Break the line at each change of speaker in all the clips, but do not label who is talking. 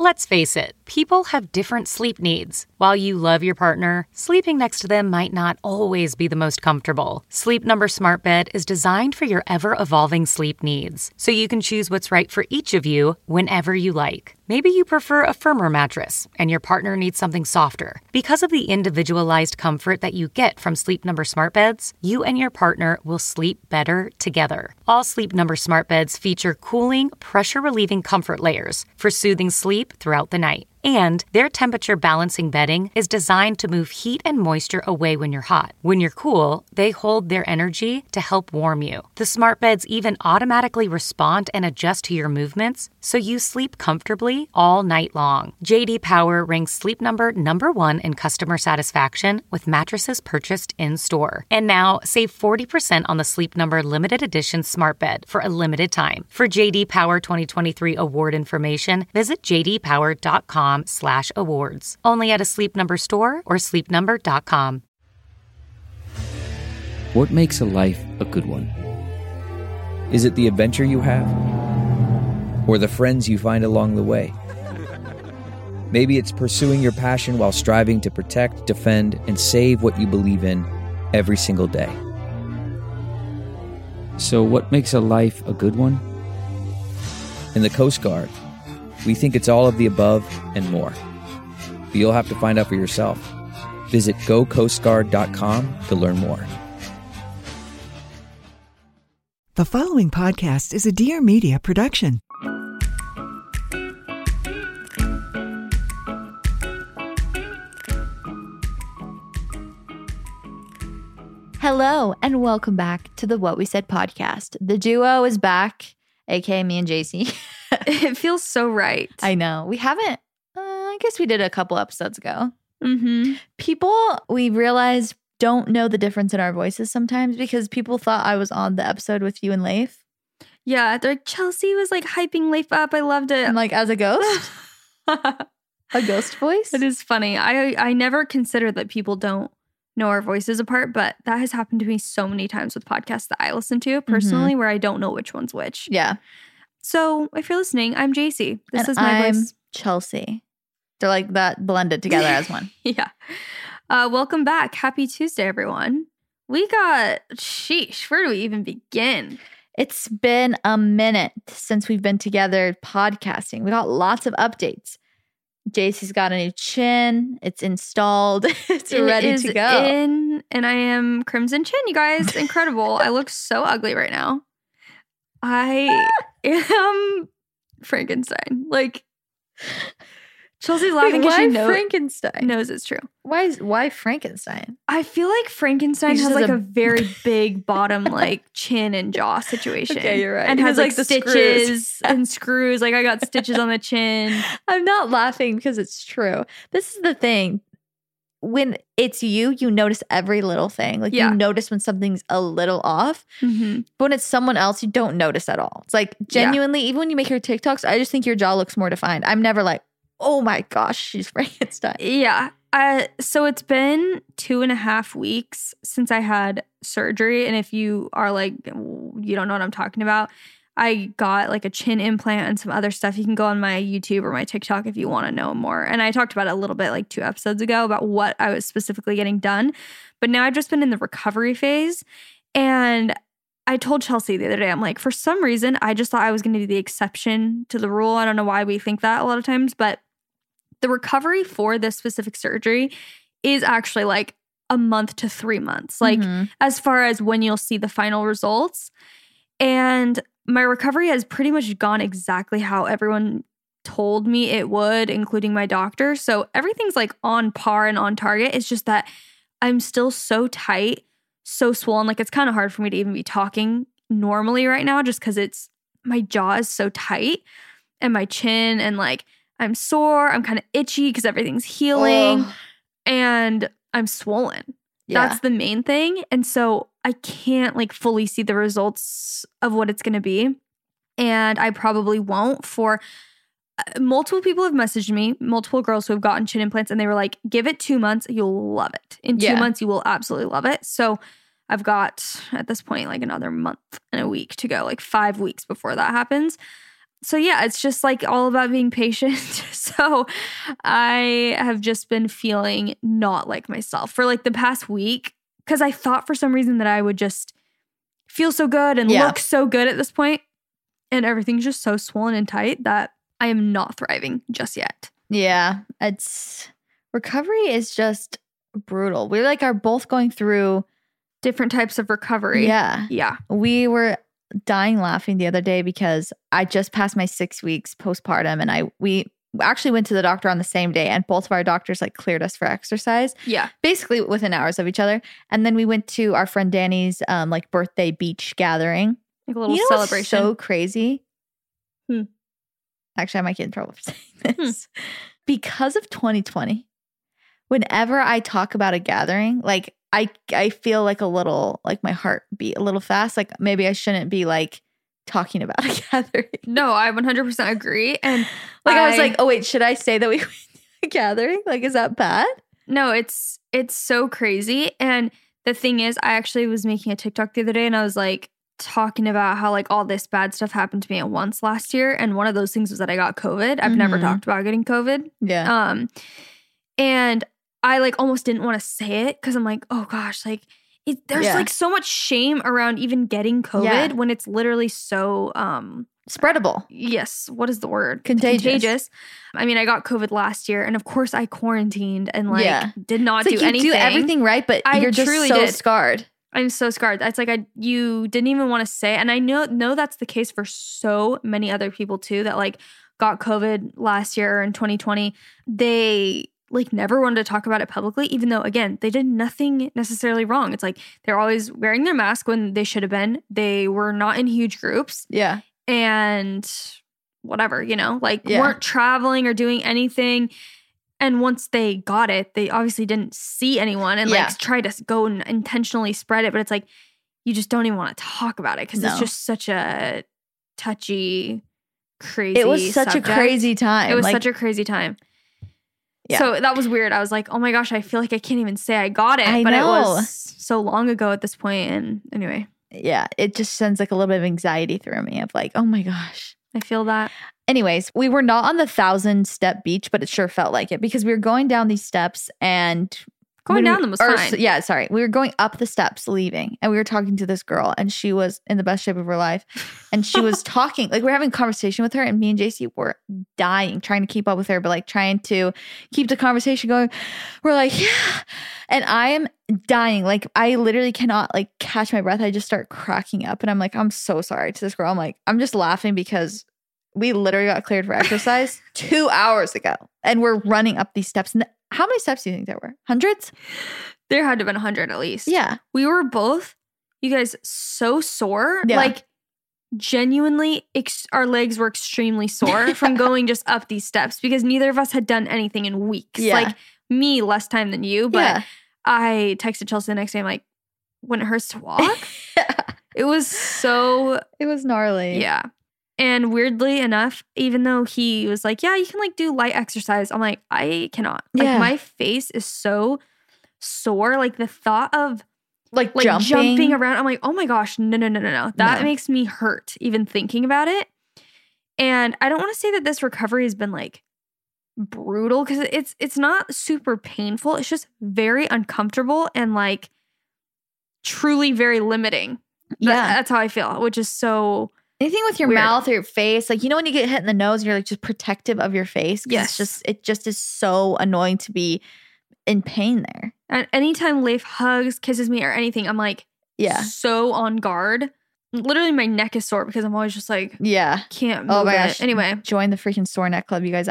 Let's face it, people have different sleep needs. While you love your partner, sleeping next to them might not always be the most comfortable. Sleep Number Smart Bed is designed for your ever-evolving sleep needs, so you can choose what's right for each of you whenever you like. Maybe you prefer a firmer mattress and your partner needs something softer. Because of the individualized comfort that you get from Sleep Number Smart Beds, you and your partner will sleep better together. All Sleep Number Smart Beds feature cooling, pressure-relieving comfort layers for soothing sleep throughout the night. And their temperature balancing bedding is designed to move heat and moisture away when you're hot. When you're cool, they hold their energy to help warm you. The smart beds even automatically respond and adjust to your movements, so you sleep comfortably all night long. J.D. Power ranks Sleep Number #1 in customer satisfaction with mattresses purchased in-store. And now, save 40% on the Sleep Number limited edition smart bed for a limited time. For J.D. Power 2023 award information, visit jdpower.com/awards. Only at a Sleep Number store or sleepnumber.com.
What makes a life a good one? Is it the adventure you have? Or the friends you find along the way? Maybe it's pursuing your passion while striving to protect, defend, and save what you believe in every single day.
So what makes a life a good one?
In the Coast Guard, we think it's all of the above and more. But you'll have to find out for yourself. Visit gocoastguard.com to learn more.
The following podcast is a Dear Media production.
Hello, and welcome back to the What We Said podcast. The duo is back, aka me and JC.
It feels so right.
I know. We haven't, I guess we did a couple episodes ago.
Mm-hmm.
People, we realized, don't know the difference in our voices sometimes because people thought I was on the episode with you and Leif.
Yeah, they're like, Chelsea was like hyping Leif up. I loved it.
I'm like, as a ghost? A ghost voice?
It is funny. I never considered that people don't know our voices apart, but that has happened to me so many times with podcasts that I listen to personally where I don't know which one's which.
Yeah.
So if you're listening, I'm JC. This is my
I'm
voice.
Chelsea. They're like that blended together as one.
Yeah. Welcome back. Happy Tuesday, everyone. We got, sheesh, where do we even begin?
It's been a minute since we've been together podcasting. We got lots of updates. JC's got a new chin. It's installed. It's ready to go.
And I am Crimson Chin, you guys. Incredible. I look so ugly right now. I am Frankenstein. Like, Chelsea's laughing because she
Frankenstein?
knows it's true.
Why Frankenstein?
I feel like Frankenstein has like a very big bottom, like chin and jaw situation.
Okay, you're right.
And has like
the
stitches and screws. Like I got stitches on the chin.
I'm not laughing because it's true. This is the thing. When it's you notice every little thing. Like you notice when something's a little off.
Mm-hmm.
But when it's someone else, you don't notice at all. It's like genuinely, even when you make your TikToks, I just think your jaw looks more defined. I'm never like, oh my gosh, she's Frankenstein.
Yeah. So it's been 2.5 weeks since I had surgery. And if you are like, you don't know what I'm talking about, I got like a chin implant and some other stuff. You can go on my YouTube or my TikTok if you want to know more. And I talked about it a little bit like 2 episodes ago about what I was specifically getting done. But now I've just been in the recovery phase. And I told Chelsea the other day, I'm like, for some reason, I just thought I was going to be the exception to the rule. I don't know why we think that a lot of times, but the recovery for this specific surgery is actually like a month to 3 months, like as far as when you'll see the final results. And my recovery has pretty much gone exactly how everyone told me it would, including my doctor. So everything's like on par and on target. It's just that I'm still so tight, so swollen. Like it's kind of hard for me to even be talking normally right now just because my jaw is so tight and my chin and like I'm sore. I'm kind of itchy because everything's healing and I'm swollen. Yeah. That's the main thing. And so I can't like fully see the results of what it's going to be. And I probably won't. For multiple people have messaged me, multiple girls who have gotten chin implants, and they were like, give it 2 months. You'll love it. In 2 months, you will absolutely love it. So I've got at this point like another month and a week to go, like 5 weeks before that happens. So yeah, it's just like all about being patient. So I have just been feeling not like myself for like the past week because I thought for some reason that I would just feel so good and look so good at this point. And everything's just so swollen and tight that I am not thriving just yet.
Yeah, recovery is just brutal. We like are both going through
different types of recovery.
Yeah.
Yeah.
We were dying laughing the other day because I just passed my 6 weeks postpartum and we actually went to the doctor on the same day and both of our doctors like cleared us for exercise.
Yeah.
Basically within hours of each other. And then we went to our friend Danny's like birthday beach gathering.
Like a little celebration.
What's so crazy. Actually, I might get in trouble for saying this. Because of 2020, whenever I talk about a gathering, like I feel like a little, like my heart beat a little fast. Like maybe I shouldn't be like talking about a gathering.
No, I 100% agree. And
like I was like, oh wait, should I say that we went to a gathering? Like, is that bad?
No, it's so crazy. And the thing is, I actually was making a TikTok the other day and I was like talking about how like all this bad stuff happened to me at once last year. And one of those things was that I got COVID. I've never talked about getting COVID.
Yeah.
And I like almost didn't want to say it because I'm like, oh gosh, like there's like so much shame around even getting COVID when it's literally so
spreadable.
Yes. What is the word?
Contagious.
I mean, I got COVID last year and of course I quarantined and like did not do anything.
You do everything right, but you're just so scarred.
I'm so scarred. It's like you didn't even want to say. And I know that's the case for so many other people too that like got COVID last year or in 2020. They like never wanted to talk about it publicly, even though, again, they did nothing necessarily wrong. It's like they're always wearing their mask when they should have been. They were not in huge groups.
Yeah.
And whatever, like weren't traveling or doing anything. And once they got it, they obviously didn't see anyone and like try to go and intentionally spread it. But it's like, you just don't even want to talk about it because it's just such a touchy, crazy
It was such
subject.
A crazy time.
It was such a crazy time. Yeah. So that was weird. I was like, oh my gosh, I feel like I can't even say I got it. But it was so long ago at this point. And anyway.
Yeah, it just sends like a little bit of anxiety through me of like, oh my gosh.
I feel that.
Anyways, we were not on the 1,000-step beach, but it sure felt like it because we were going down these steps and
going down them was fine.
Yeah, sorry. We were going up the steps leaving and we were talking to this girl and she was in the best shape of her life. And she was talking, like we're having a conversation with her and me and JC were dying, trying to keep up with her, but like trying to keep the conversation going. We're like, yeah. And I am dying. Like I literally cannot like catch my breath. I just start cracking up and I'm like, I'm so sorry to this girl. I'm like, I'm just laughing because we literally got cleared for exercise 2 hours ago and we're running up these steps. And how many steps do you think there were? Hundreds?
There had to have been 100 at least.
Yeah.
We were both, you guys, so sore. Yeah. Like genuinely, our legs were extremely sore from going just up these steps because neither of us had done anything in weeks. Yeah. Like me, less time than you. But I texted Chelsea the next day. I'm like, when it hurts to walk? It was
gnarly.
Yeah. And weirdly enough, even though he was like, yeah, you can like do light exercise. I'm like, I cannot. Like my face is so sore. Like the thought of
like
jumping around. I'm like, oh my gosh, no. That makes me hurt even thinking about it. And I don't want to say that this recovery has been like brutal because it's not super painful. It's just very uncomfortable and like truly very limiting. That's how I feel, which is so...
Anything with your mouth or your face, like, when you get hit in the nose and you're like just protective of your face.
Yes.
It just is so annoying to be in pain there.
And anytime Leif hugs, kisses me or anything, I'm like so on guard. Literally my neck is sore because I'm always just like, can't move
my gosh.
Anyway.
Join the freaking sore neck club, you guys.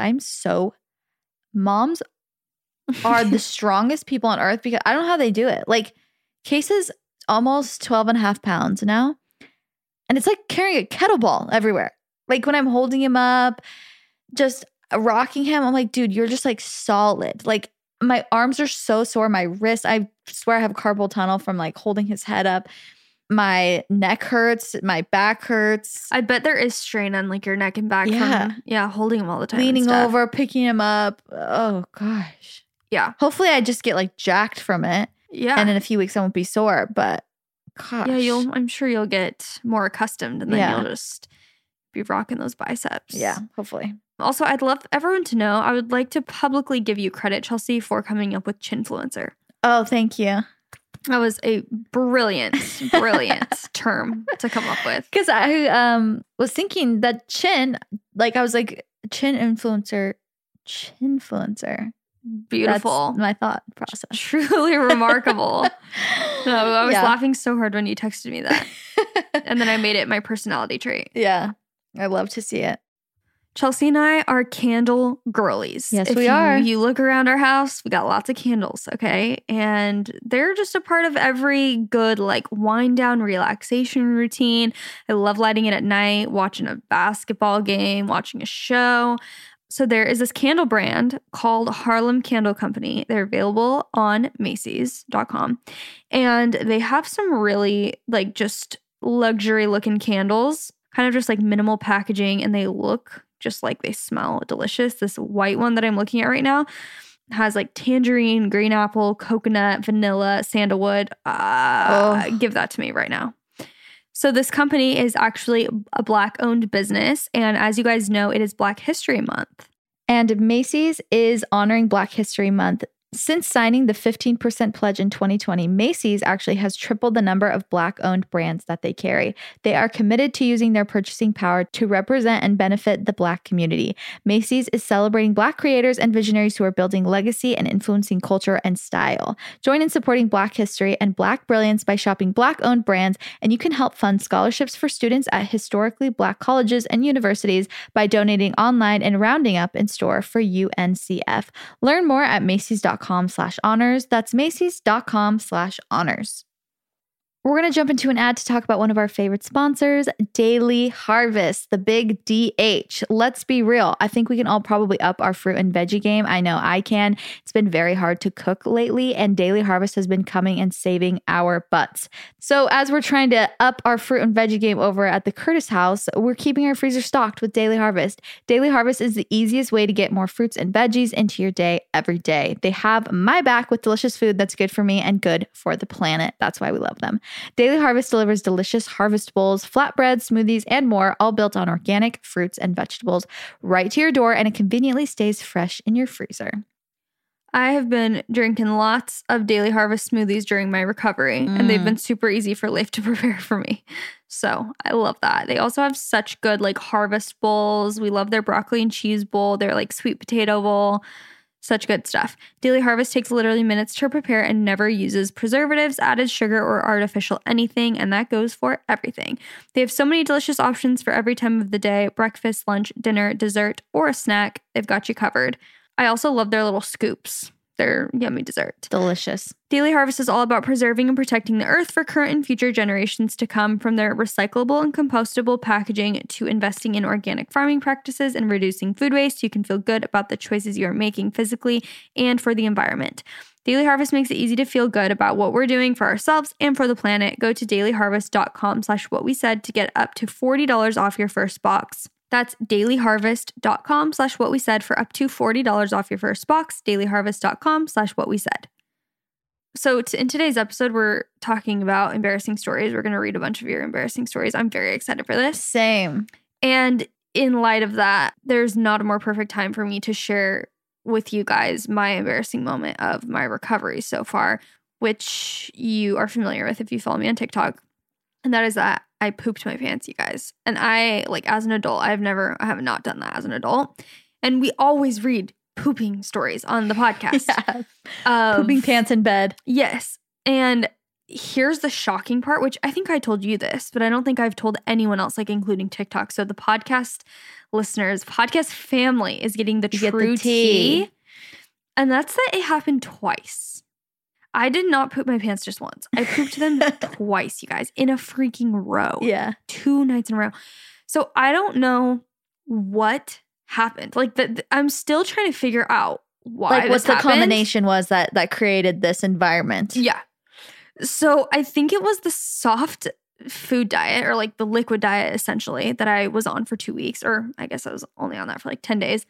Moms are the strongest people on earth because I don't know how they do it. Like Case's almost 12 and a half pounds now. And it's like carrying a kettlebell everywhere. Like when I'm holding him up, just rocking him, I'm like, dude, you're just like solid. Like my arms are so sore. My wrist, I swear I have carpal tunnel from like holding his head up. My neck hurts. My back hurts.
I bet there is strain on like your neck and back from holding him all the time.
Leaning over, picking him up. Oh gosh.
Yeah.
Hopefully I just get like jacked from it.
Yeah.
And in a few weeks I won't be sore. But gosh.
Yeah, I'm sure you'll get more accustomed and then you'll just be rocking those biceps.
Yeah, hopefully.
Also, I'd love everyone to know, I would like to publicly give you credit, Chelsea, for coming up with Chinfluencer.
Oh, thank you.
That was a brilliant term to come up with.
Because I was thinking that chin, like I was like, chinfluencer.
Beautiful.
That's my thought process.
Truly remarkable. No, I was laughing so hard when you texted me that. And then I made it my personality trait.
Yeah. I love to see it.
Chelsea and I are candle girlies.
Yes, we are.
You look around our house, we got lots of candles, okay? And they're just a part of every good, like, wind down relaxation routine. I love lighting it at night, watching a basketball game, watching a show. So there is this candle brand called Harlem Candle Company. They're available on Macy's.com. And they have some really, like, just luxury looking candles, kind of just like minimal packaging, and they look just like they smell delicious. This white one that I'm looking at right now has like tangerine, green apple, coconut, vanilla, sandalwood. Give that to me right now. So this company is actually a Black-owned business. And as you guys know, it is Black History Month.
And Macy's is honoring Black History Month. Since signing the 15% pledge in 2020, Macy's actually has tripled the number of Black-owned brands that they carry. They are committed to using their purchasing power to represent and benefit the Black community. Macy's is celebrating Black creators and visionaries who are building legacy and influencing culture and style. Join in supporting Black history and Black brilliance by shopping Black-owned brands, and you can help fund scholarships for students at historically Black colleges and universities by donating online and rounding up in store for UNCF. Learn more at Macy's.com/honors. That's Macy's.com/honors. We're going to jump into an ad to talk about one of our favorite sponsors, Daily Harvest, the big DH. Let's be real. I think we can all probably up our fruit and veggie game. I know I can. It's been very hard to cook lately, and Daily Harvest has been coming and saving our butts. So as we're trying to up our fruit and veggie game over at the Curtis house, we're keeping our freezer stocked with Daily Harvest. Daily Harvest is the easiest way to get more fruits and veggies into your day every day. They have my back with delicious food that's good for me and good for the planet. That's why we love them. Daily Harvest delivers delicious harvest bowls, flatbreads, smoothies, and more, all built on organic fruits and vegetables right to your door, and it conveniently stays fresh in your freezer.
I have been drinking lots of Daily Harvest smoothies during my recovery, and they've been super easy for Leif to prepare for me. So I love that. They also have such good like harvest bowls. We love their broccoli and cheese bowl, their like sweet potato bowl. Such good stuff. Daily Harvest takes literally minutes to prepare and never uses preservatives, added sugar, or artificial anything, and that goes for everything. They have so many delicious options for every time of the day: breakfast, lunch, dinner, dessert, or a snack. They've got you covered. I also love their little scoops. Their yummy dessert.
Delicious.
Daily Harvest is all about preserving and protecting the earth for current and future generations to come, from their recyclable and compostable packaging to investing in organic farming practices and reducing food waste. You can feel good about the choices you are making physically and for the environment. Daily Harvest makes it easy to feel good about what we're doing for ourselves and for the planet. Go to dailyharvest.com/whatwesaid to get up to $40 off your first box. That's dailyharvest.com/whatwesaid for up to $40 off your first box. dailyharvest.com/whatwesaid. So in today's episode, we're talking about embarrassing stories. We're going to read a bunch of your embarrassing stories. I'm very excited for this.
Same.
And in light of that, there's not a more perfect time for me to share with you guys my embarrassing moment of my recovery so far, which you are familiar with if you follow me on TikTok. And that is that I pooped my pants, you guys. And I, like, as an adult, I have not done that as an adult. And we always read pooping stories on the podcast.
Yeah. Pooping pants in bed.
Yes. And here's the shocking part, which I think I told you this, but I don't think I've told anyone else, like including TikTok. So the podcast listeners, podcast family is getting the true tea. And that's that it happened twice. I did not poop my pants just once. I pooped them twice, you guys, in a freaking row.
Yeah.
2 nights in a row. So I don't know what happened. Like, I'm still trying to figure out why
like what the
happened.
combination was that created this environment.
Yeah. So I think it was the soft food diet, or like the liquid diet essentially, that I was on for 2 weeks, or I guess I was only on that for like 10 days.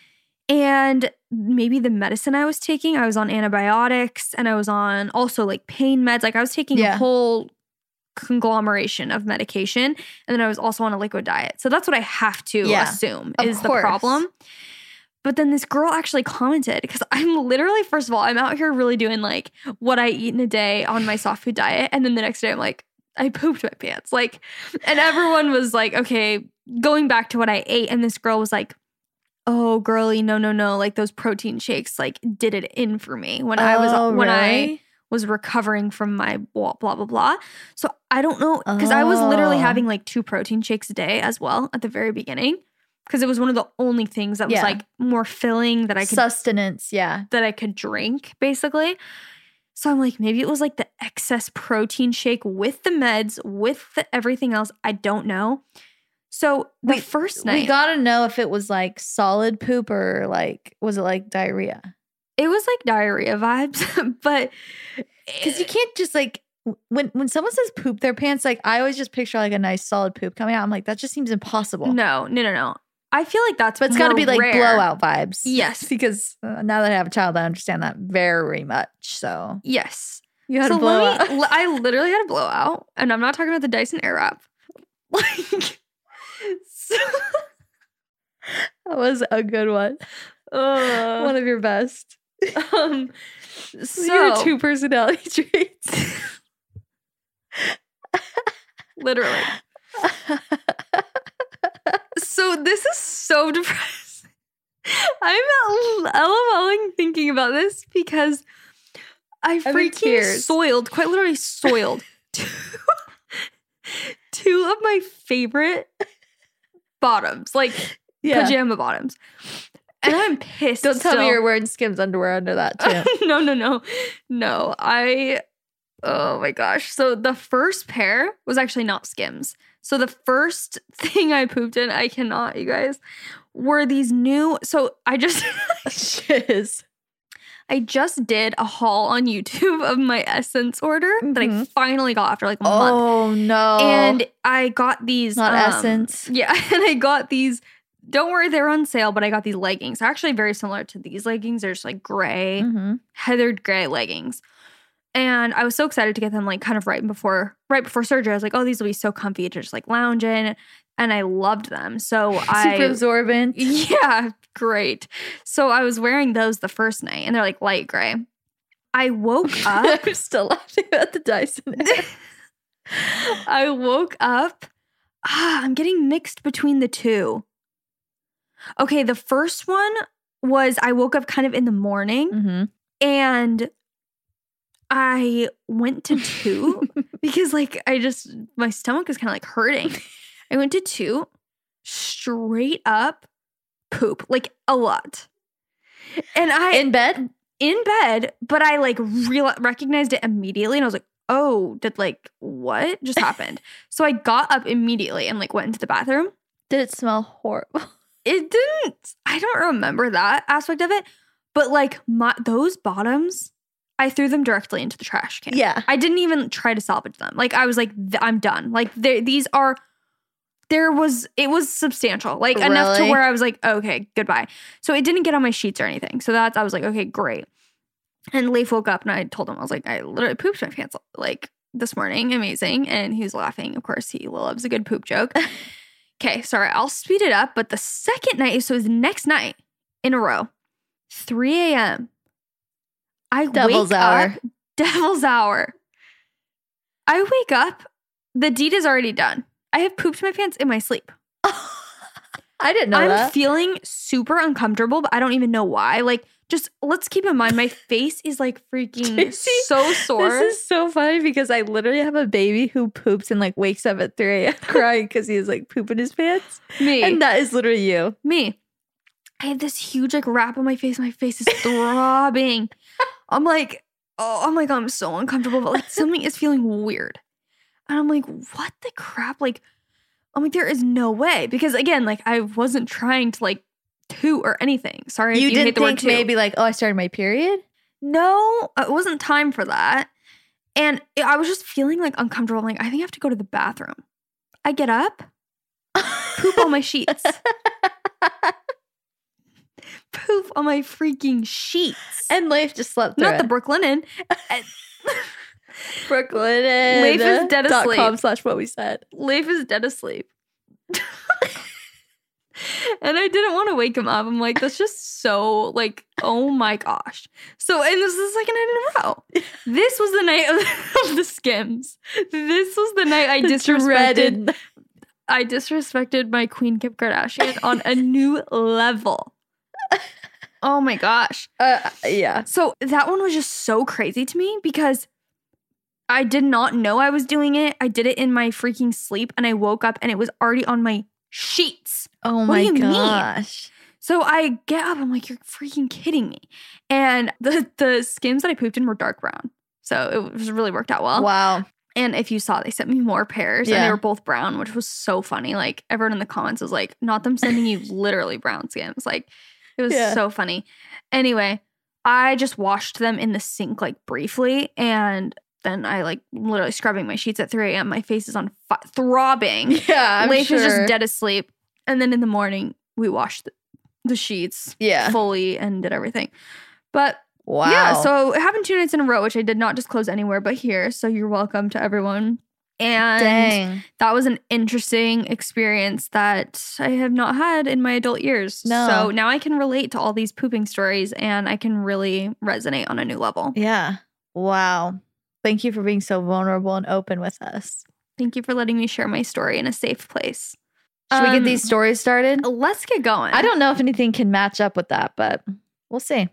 And maybe the medicine I was taking, I was on antibiotics, and I was on also like pain meds. Like I was taking a whole conglomeration of medication. And then I was also on a liquid diet. So that's what I have to assume is the problem. But then this girl actually commented, because I'm literally, first of all, I'm out here really doing like what I eat in a day on my soft food diet. And then the next day I'm like, I pooped my pants. Like, and everyone was like, okay, going back to what I ate. And this girl was like, oh, girly, no. Like those protein shakes like did it in for me when I was recovering from my blah, blah, blah, blah. So I don't know, because I was literally having like 2 protein shakes a day as well at the very beginning. Because it was one of the only things that was like more filling that I could
sustenance,
that I could drink, basically. So I'm like, maybe it was like the excess protein shake with the meds, with everything else. I don't know. So the first night,
we gotta know if it was like solid poop or like, was it like diarrhea?
It was like diarrhea vibes, but
because you can't just like. When someone says poop their pants, like I always just picture like a nice solid poop coming out. I'm like, that just seems impossible.
No. I feel like that's,
but it's got to be like
rare.
Blowout vibes.
Yes,
because now that I have a child, I understand that very much. So
yes,
you had a blowout.
I literally had a blowout, and I'm not talking about the Dyson Airwrap. Like, so
that was a good one. One of your best.
So
your 2 personality traits.
Literally. So this is so depressing. I'm LOLing thinking about this because I freaking soiled, quite literally soiled, 2 of my favorite bottoms, like pajama bottoms. And I'm pissed.
Don't tell me you're wearing Skims underwear under that too.
No. Oh my gosh. So the first pair was actually not Skims. So the first thing I pooped in, I cannot, you guys, were these new. So I just I just did a haul on YouTube of my Essence order that I finally got after like a month.
Oh no.
And I got these
not Essence.
Yeah, and I got these. Don't worry, they're on sale, but I got these leggings. They're actually very similar to these leggings. They're just like gray, heathered gray leggings. And I was so excited to get them like kind of right before surgery. I was like, oh, these will be so comfy to just like lounge in. And I loved them. So
super absorbent.
Yeah, great. So I was wearing those the first night and they're like light gray. I woke up.
I'm still laughing at the Dyson.
I woke up. I'm getting mixed between the 2. Okay, the first one was I woke up kind of in the morning and I went to 2 because like my stomach is kind of like hurting. I went to 2 straight up poop, like a lot. And
in bed,
but I like recognized it immediately and I was like, oh, did like what just happened? So I got up immediately and like went into the bathroom.
Did it smell horrible?
It didn't. I don't remember that aspect of it, but like those bottoms, I threw them directly into the trash can.
Yeah.
I didn't even try to salvage them. Like I was like, I'm done. Like it was substantial, like enough to where I was like, okay, goodbye. So it didn't get on my sheets or anything. So I was like, okay, great. And Leif woke up and I told him, I was like, I literally pooped my pants like this morning. Amazing. And he was laughing. Of course, he loves a good poop joke. Okay, sorry, I'll speed it up. But the second night, so it was the next night in a row, 3 a.m. Devil's hour. I wake up. The deed is already done. I have pooped my pants in my sleep.
I didn't know that.
I'm feeling super uncomfortable, but I don't even know why. Like, just let's keep in mind, my face is like freaking so sore.
This is so funny because I literally have a baby who poops and like wakes up at 3 a.m. crying because he is like pooping his pants.
Me.
And that is literally you.
Me. I have this huge like wrap on my face. My face is throbbing. I'm like, oh my God, I'm so uncomfortable, but like something is feeling weird. And I'm like, what the crap? Like, I'm like, there is no way. Because again, like I wasn't trying to like toot or anything. Sorry if you
didn't
hate the word
think
toot.
maybe like, oh, I started my period?
No, it wasn't time for that. And I was just feeling like uncomfortable. I'm like, I think I have to go to the bathroom. I get up, poop on my sheets. Poop on my freaking sheets.
And Leif just slept through
Not
it.
the Brooklinen.
Brooklyn
Leif is dead asleep.
.com/what we said.
Leif is dead asleep. And I didn't want to wake him up. I'm like, that's just so like, oh my gosh. So, and this is the second night in a row. This was the night of the Skims. This was the night I disrespected my Queen Kim Kardashian on a new level. Oh my gosh.
Yeah.
So that one was just so crazy to me because I did not know I was doing it. I did it in my freaking sleep and I woke up and it was already on my sheets.
Oh
What
my
do you mean?
gosh.
So I get up, I'm like, you're freaking kidding me. And the Skims that I pooped in were dark brown. So it really worked out well.
Wow.
And if you saw, they sent me more pairs and they were both brown, which was so funny. Like everyone in the comments was like, not them sending you literally brown Skims. Like it was so funny. Anyway, I just washed them in the sink like briefly and then I like literally scrubbing my sheets at 3 a.m. My face is on throbbing.
Yeah, I'm
Leif
sure.
is just dead asleep. And then in the morning, we washed the sheets fully and did everything. But
wow.
yeah, so it happened 2 nights in a row, which I did not disclose anywhere but here. So you're welcome to everyone. And
Dang.
that was an interesting experience that I have not had in my adult years.
No.
So now I can relate to all these pooping stories and I can really resonate on a new level.
Yeah. Wow. Thank you for being so vulnerable and open with us.
Thank you for letting me share my story in a safe place.
Should we get these stories started?
Let's get going.
I don't know if anything can match up with that, but we'll see.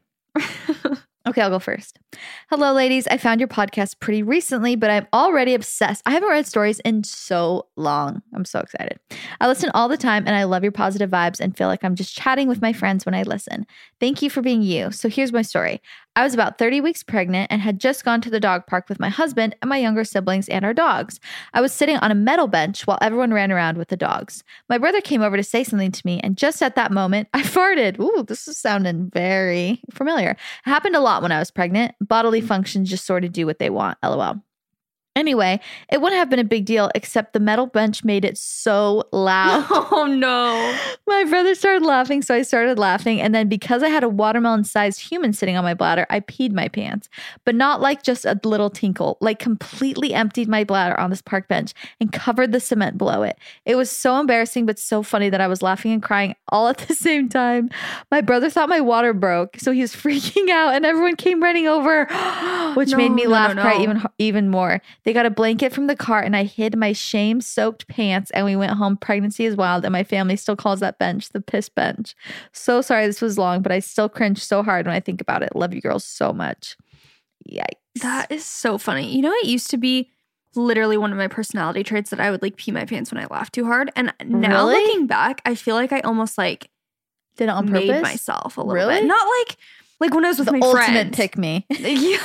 Okay, I'll go first. Hello, ladies. I found your podcast pretty recently, but I'm already obsessed. I haven't read stories in so long. I'm so excited. I listen all the time, and I love your positive vibes and feel like I'm just chatting with my friends when I listen. Thank you for being you. So here's my story. I was about 30 weeks pregnant and had just gone to the dog park with my husband and my younger siblings and our dogs. I was sitting on a metal bench while everyone ran around with the dogs. My brother came over to say something to me, and just at that moment, I farted. Ooh, this is sounding very familiar. It happened a lot when I was pregnant. Bodily functions just sort of do what they want, LOL. Anyway, it wouldn't have been a big deal except the metal bench made it so loud.
Oh no.
My brother started laughing, so I started laughing. And then because I had a watermelon-sized human sitting on my bladder, I peed my pants. But not like just a little tinkle, like completely emptied my bladder on this park bench and covered the cement below it. It was so embarrassing, but so funny that I was laughing and crying all at the same time. My brother thought my water broke, so he was freaking out and everyone came running over, which made me laugh, cry even more. They got a blanket from the car and I hid my shame-soaked pants and we went home. Pregnancy is wild and my family still calls that bench the piss bench. So sorry this was long, but I still cringe so hard when I think about it. Love you girls so much. Yikes.
That is so funny. You know, it used to be literally one of my personality traits that I would like pee my pants when I laughed too hard. And now
Really?
looking back, I feel like I almost like
Did it on
made
purpose?
myself a little
Really?
bit. Not like when I was with
The
my
ultimate
friends.
pick me.
Yeah.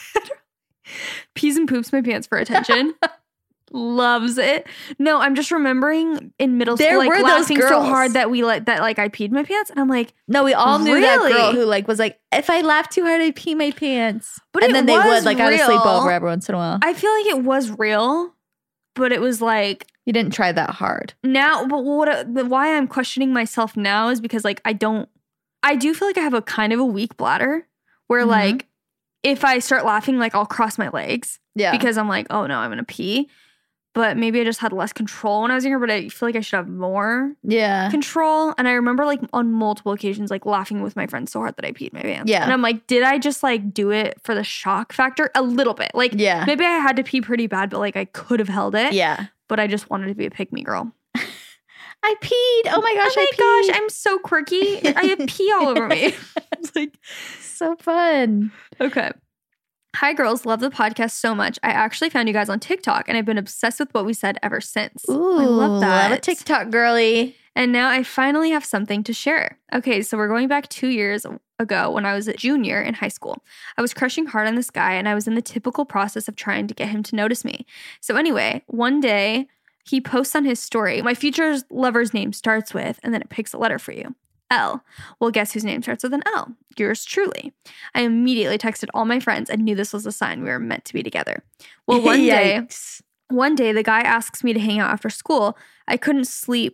Pees and poops my pants for attention. Loves it. No, I'm just remembering in middle school,
There
like
were those
laughing so
girls.
hard that I peed my pants, and I'm like,
No, we all knew that
Really?
girl who like was like, if I laugh too hard, I pee my pants.
But
and
it
then they
was
would like out of
real.
sleepover every once in a while.
I feel like it was real, but it was like
You didn't try that hard.
now. But why I'm questioning myself now is because like I do feel like I have a kind of a weak bladder where
Mhm.
like if I start laughing, like I'll cross my legs
Yeah.
because I'm like, oh no, I'm gonna pee. But maybe I just had less control when I was younger, but I feel like I should have more
yeah.
control. And I remember like on multiple occasions, like laughing with my friends so hard that I peed my pants.
Yeah.
And I'm like, did I just like do it for the shock factor? A little bit. Like
Yeah.
maybe I had to pee pretty bad, but like I could have held it.
Yeah.
But I just wanted to be a pick-me girl.
I peed. Oh my gosh,
Oh
I
my
peed.
gosh, I'm so quirky. I have pee all over me. It's like,
so fun.
okay. Hi, girls. Love the podcast so much. I actually found you guys on TikTok and I've been obsessed with what we said ever since.
Ooh,
I love that.
Love a TikTok girly.
And now I finally have something to share. Okay, so we're going back 2 years ago when I was a junior in high school. I was crushing hard on this guy and I was in the typical process of trying to get him to notice me. So anyway, one day he posts on his story, my future lover's name starts with, and then it picks a letter for you. L. Well, guess whose name starts with an L? Yours truly. I immediately texted all my friends and knew this was a sign we were meant to be together. Well,
Yikes.
one day the guy asks me to hang out after school. I couldn't sleep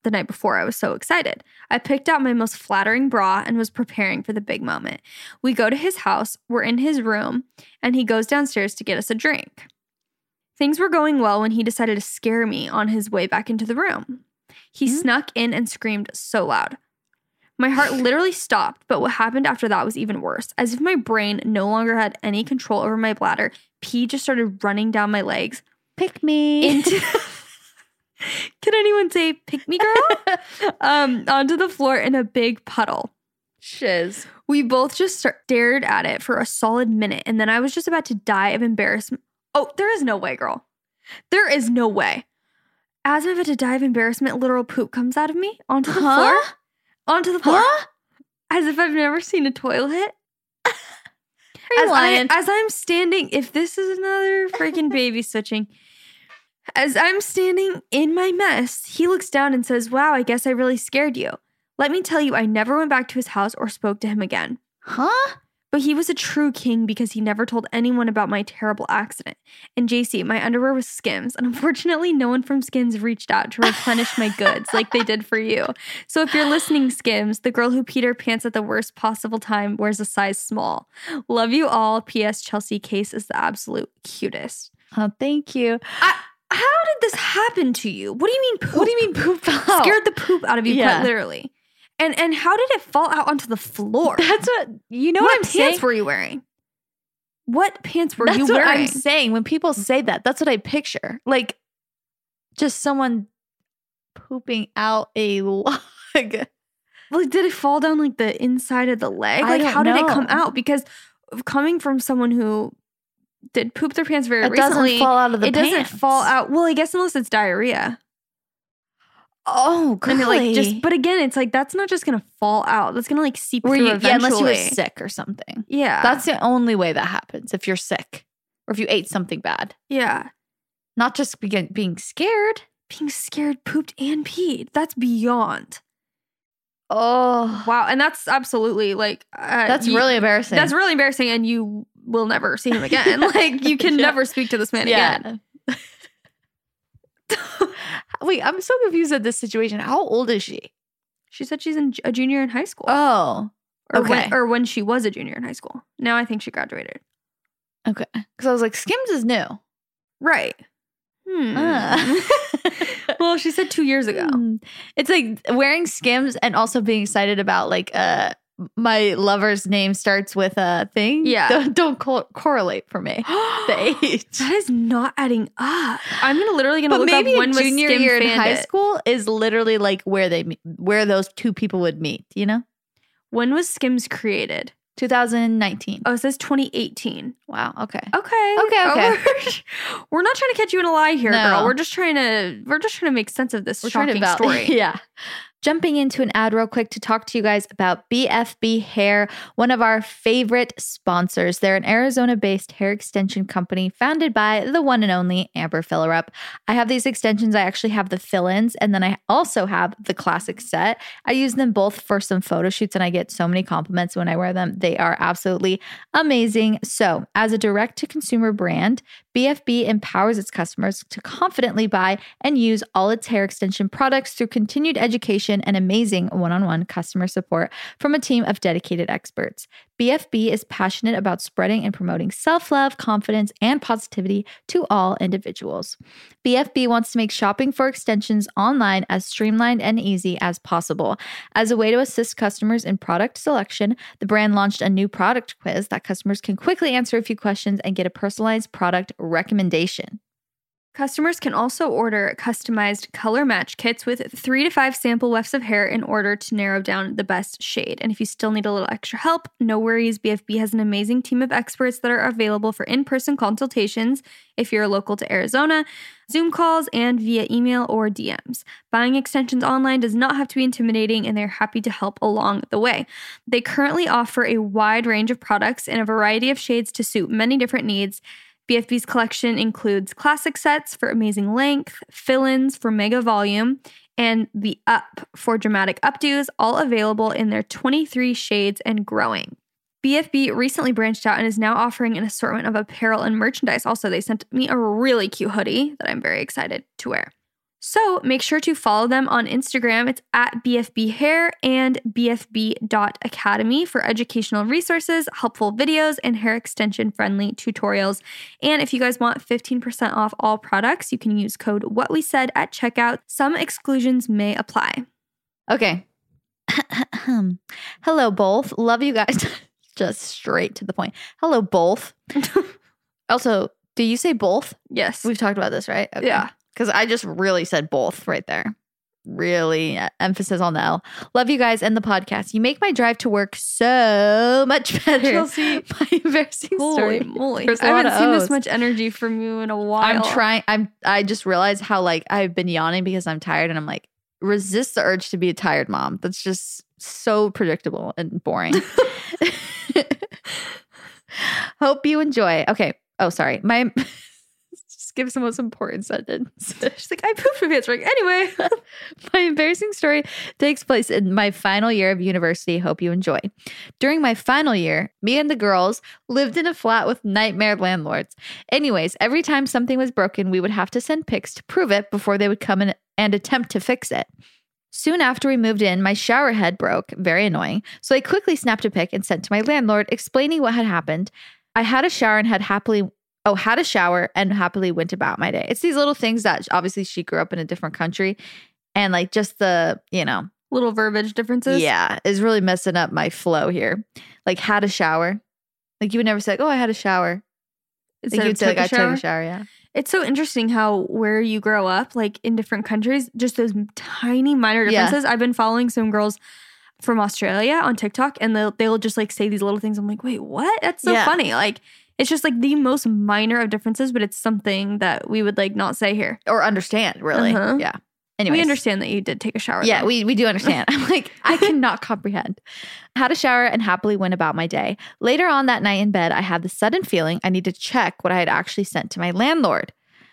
the night before. I was so excited. I picked out my most flattering bra and was preparing for the big moment. We go to his house, we're in his room, and he goes downstairs to get us a drink. Things were going well when he decided to scare me on his way back into the room. He snuck in and screamed so loud. My heart literally stopped, but what happened after that was even worse. As if my brain no longer had any control over my bladder, pee just started running down my legs.
Pick me.
Can anyone say, pick me, girl? Onto the floor in a big puddle.
Shiz.
We both just stared at it for a solid minute, and then I was just about to die of embarrassment. Oh, there is no way, girl. There is no way. As I'm about to die of embarrassment, literal poop comes out of me onto the floor. Onto the floor. As if I've never seen a toilet.
Are you lying?
As I'm standing, if this is another freaking baby switching, as I'm standing in my mess, he looks down and says, wow, I guess I really scared you. Let me tell you, I never went back to his house or spoke to him again.
Huh?
But he was a true king because he never told anyone about my terrible accident. And JC, my underwear was Skims, and unfortunately no one from Skims reached out to replenish my goods like they did for you. So if you're listening, Skims, the girl who peed her pants at the worst possible time wears a size small. Love you all. P.S. Chelsea Case is the absolute cutest.
Oh, thank you.
How did this happen to you? What do you mean poop?
What do you mean poop out?
Scared the poop out of you,
Yeah.
quite literally. And how did it fall out onto the floor?
That's what, you know what I'm saying?
What pants were you wearing? What pants were
That's
you
what
wearing?
I'm saying. When people say that, that's what I picture. Like, just someone pooping out a log.
Like, did it fall down like the inside of the leg?
I
Like,
don't
how did it
know.
come out? Because coming from someone who did poop their pants very
It
recently,
doesn't fall out of the
it
pants.
doesn't fall out. Well, I guess unless it's diarrhea.
Oh,
And it,
golly.
but again, it's like that's not just gonna fall out. That's gonna like seep
Were
through
you,
eventually.
yeah, unless you were sick or something.
Yeah,
That's the only way that happens, if you're sick or if you ate something bad.
yeah.
Not just being scared.
Being scared, pooped, and peed. That's beyond.
Oh,
Wow, and that's absolutely like
that's really embarrassing.
That's really embarrassing, and you will never see him again. Like you can
Yeah.
never speak to this man again.
Wait, I'm so confused at this situation. How old is she?
She said she's a junior in high school.
Oh, okay.
Or when she was a junior in high school. Now I think she graduated.
Okay. Because I was like, Skims is new.
Right. Well, she said 2 years ago.
It's like wearing Skims and also being excited about like my lover's name starts with a thing.
Yeah.
Don't correlate for me. The age.
That is not adding up. I'm literally gonna
But
look
maybe
up when
a
was
junior
Skim
year in high
Bandit.
school is literally like where those two people would meet, you know?
When was Skims created?
2019.
Oh, it says 2018.
Wow. Okay.
Okay.
Okay.
We're not trying to catch you in a lie here,
No.
girl. We're just trying to make sense of this shocking
about
story.
Yeah. Jumping into an ad real quick to talk to you guys about BFB Hair, one of our favorite sponsors. They're an Arizona-based hair extension company founded by the one and only Amber Fillerup. I have these extensions. I actually have the fill-ins, and then I also have the classic set. I use them both for some photo shoots, and I get so many compliments when I wear them. They are absolutely amazing. So, as a direct-to-consumer brand, BFB empowers its customers to confidently buy and use all its hair extension products through continued education and amazing one-on-one customer support from a team of dedicated experts. BFB is passionate about spreading and promoting self-love, confidence, and positivity to all individuals. BFB wants to make shopping for extensions online as streamlined and easy as possible. As a way to assist customers in product selection, the brand launched a new product quiz that customers can quickly answer a few questions and get a personalized product recommendation.
Customers can also order customized color match kits with 3 to 5 sample wefts of hair in order to narrow down the best shade. And if you still need a little extra help, no worries. BFB has an amazing team of experts that are available for in-person consultations if you're local to Arizona, Zoom calls, and via email or DMs. Buying extensions online does not have to be intimidating, and they're happy to help along the way. They currently offer a wide range of products in a variety of shades to suit many different needs. BFB's collection includes classic sets for amazing length, fill-ins for mega volume, and the up for dramatic updos, all available in their 23 shades and growing. BFB recently branched out and is now offering an assortment of apparel and merchandise. Also, they sent me a really cute hoodie that I'm very excited to wear. So make sure to follow them on Instagram. It's at BFB Hair and BFB.academy for educational resources, helpful videos, and hair extension friendly tutorials. And if you guys want 15% off all products, you can use code WhatWeSaid at checkout. Some exclusions may apply.
Okay. Hello, both. Love you guys. Just straight to the point. Hello, both. Also, do you say both?
Yes.
We've talked about this, right? Okay.
Yeah.
Because I just really said both right there. Really emphasis on the L. Love you guys and the podcast. You make my drive to work so much better.
Chelsea.
My embarrassing story.
Holy moly.
There's a
I
lot
haven't
of
seen
O's.
this much energy from you in a while.
I just realized how like I've been yawning because I'm tired, and I'm like, resist the urge to be a tired mom. That's just so predictable and boring. Hope you enjoy. Okay. Oh, sorry. Just give someone some important sentence.
She's like, I pooped my pants. Like, anyway.
My embarrassing story takes place in my final year of university. Hope you enjoy. During my final year, me and the girls lived in a flat with nightmare landlords. Anyways, every time something was broken, we would have to send pics to prove it before they would come in and attempt to fix it. Soon after we moved in, my shower head broke, very annoying. So I quickly snapped a pic and sent to my landlord explaining what had happened. I had a shower and happily went about my day. It's these little things that obviously she grew up in a different country, and like just the,
Little verbiage differences.
yeah, is really messing up my flow here. Like had a shower. Like you would never say, like, oh, I had a shower.
Instead
Like
of
you'd say, like, I
took a shower.
took a shower, yeah.
It's so interesting how where you grow up, like in different countries, just those tiny minor
Yeah.
differences. I've been following some girls from Australia on TikTok, and they'll just like say these little things. I'm like, wait, what? That's so
Yeah.
funny. Like it's just like the most minor of differences, but it's something that we would like not say here.
Or understand, really.
Uh-huh.
Yeah. Anyways.
We understand that you did take a shower.
Yeah,
though.
we do understand. I'm like, I cannot comprehend. Had a shower and happily went about my day. Later on that night in bed, I had the sudden feeling I need to check what I had actually sent to my landlord.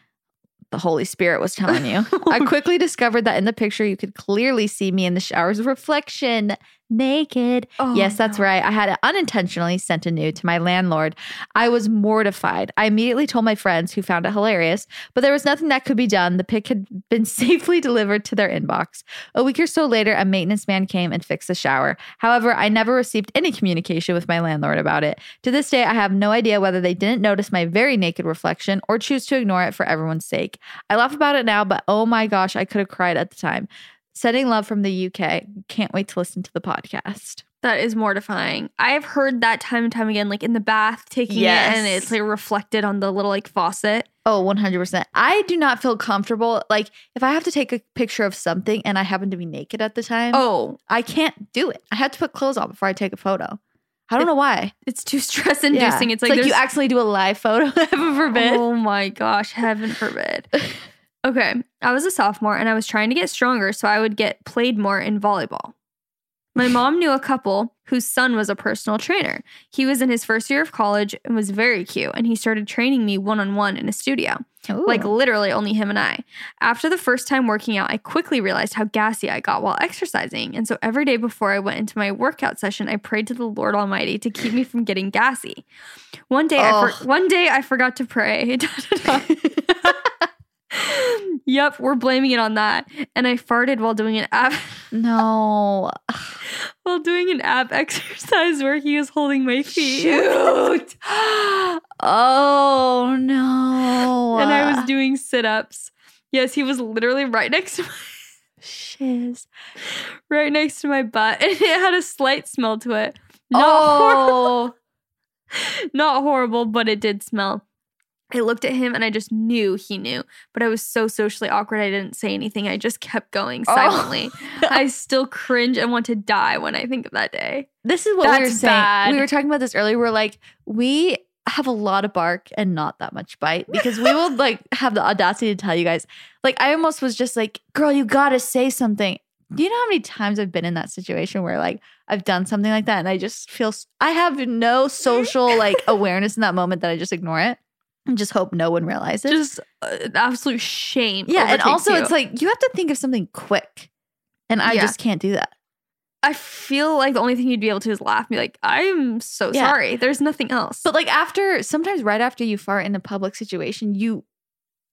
The Holy Spirit was telling you. I quickly discovered that in the picture, you could clearly see me in the shower's reflection, naked.
Oh,
Yes, that's
no.
right. I had unintentionally sent a nude to my landlord. I was mortified. I immediately told my friends, who found it hilarious, but there was nothing that could be done. The pic had been safely delivered to their inbox. A week or so later, a maintenance man came and fixed the shower. However, I never received any communication with my landlord about it. To this day, I have no idea whether they didn't notice my very naked reflection or choose to ignore it for everyone's sake. I laugh about it now, but oh my gosh, I could have cried at the time. Sending love from the UK. Can't wait to listen to the podcast.
That is mortifying. I have heard that time and time again, like in the bath, taking
Yes.
it and it's like reflected on the little like faucet.
Oh, 100%. I do not feel comfortable. Like if I have to take a picture of something and I happen to be naked at the time,
Oh,
I can't do it. I have to put clothes on before I take a photo. I don't know why.
it's too stress inducing.
Yeah.
It's like,
you
there's-
accidentally do a live photo. Heaven forbid.
Oh my gosh, heaven forbid. Okay, I was a sophomore and I was trying to get stronger so I would get played more in volleyball. My mom knew a couple whose son was a personal trainer. He was in his first year of college and was very cute, and he started training me one-on-one in a studio.
Ooh.
Like literally only him and I. After the first time working out, I quickly realized how gassy I got while exercising. And so every day before I went into my workout session, I prayed to the Lord Almighty to keep me from getting gassy. One day I forgot to pray. Yep, we're blaming it on that. And I farted while doing an ab
No.
exercise where he was holding my feet.
Shoot. Oh, no.
And I was doing sit-ups. Yes, he was literally right next to
Shiz.
my butt, and it had a slight smell to it.
Oh.
Not horrible, but it did smell. I looked at him and I just knew he knew, but I was so socially awkward I didn't say anything. I just kept going silently. I still cringe and want to die when I think of that day.
This is what we were
That's
saying.
bad.
We were talking about this earlier. We're like, we have a lot of bark and not that much bite because we will like have the audacity to tell you guys. Like I almost was just like, girl, you gotta say something. Do you know how many times I've been in that situation where like I've done something like that and I just feel I have no social like awareness in that moment that I just ignore it and just hope no one realizes.
Just absolute shame.
Yeah, and
overtakes
also
you.
it's like you have to think of something quick, and I
Yeah.
just can't do that.
I feel like the only thing you'd be able to is laugh and be like, I'm so
Yeah.
sorry. There's nothing else.
But like sometimes right after you fart in a public situation, you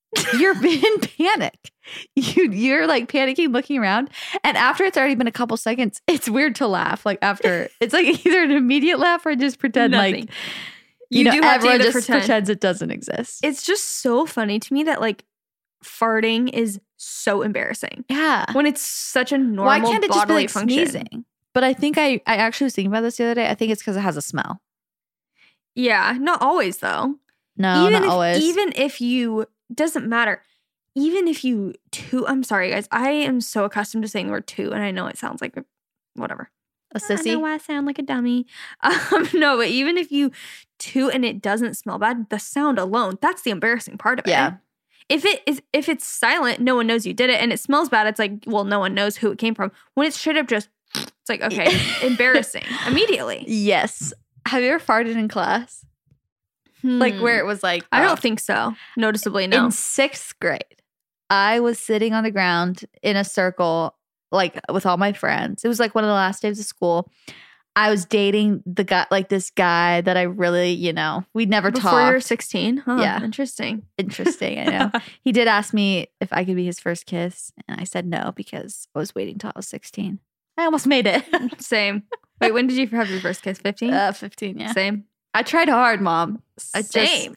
You're in panic. You're like panicking, looking around. And after it's already been a couple seconds, it's weird to laugh. Like after, it's like either an immediate laugh or just pretend
Nothing.
like, you know,
do have to
everyone
either
just
pretend.
pretends it doesn't exist.
It's just so funny to me that like farting is so embarrassing
Yeah.
when it's such a normal
Why can't it just be
bodily
like
function.
sneezing? But I think I actually was thinking about this the other day. I think it's because it has a smell.
Yeah, not always though.
No,
even
not
if,
always.
Even if you, doesn't matter. Even if you I'm sorry guys. I am so accustomed to saying the word toot, and I know it sounds like whatever.
a
I know
sissy.
why I sound like a dummy. No, but even if you toot and it doesn't smell bad, the sound alone, that's the embarrassing part of it.
Yeah.
If it's silent, no one knows you did it, and it smells bad, it's like, well, no one knows who it came from. When it's straight up just, it's like, okay, embarrassing immediately.
Yes. Have you ever farted in class? Like where it was like,
I don't think so. Noticeably, no.
In 6th grade, I was sitting on the ground in a circle, like with all my friends. It was like one of the last days of school. I was dating this guy that I really, you know, we'd never
Before you were
talked.
16? Huh,
Yeah.
interesting.
Interesting, I know. He did ask me if I could be his first kiss, and I said no because I was waiting till I was 16. I almost made it.
Same. Wait, when did you have your first kiss? 15?
15, yeah.
Same.
I tried hard, Mom.
Same.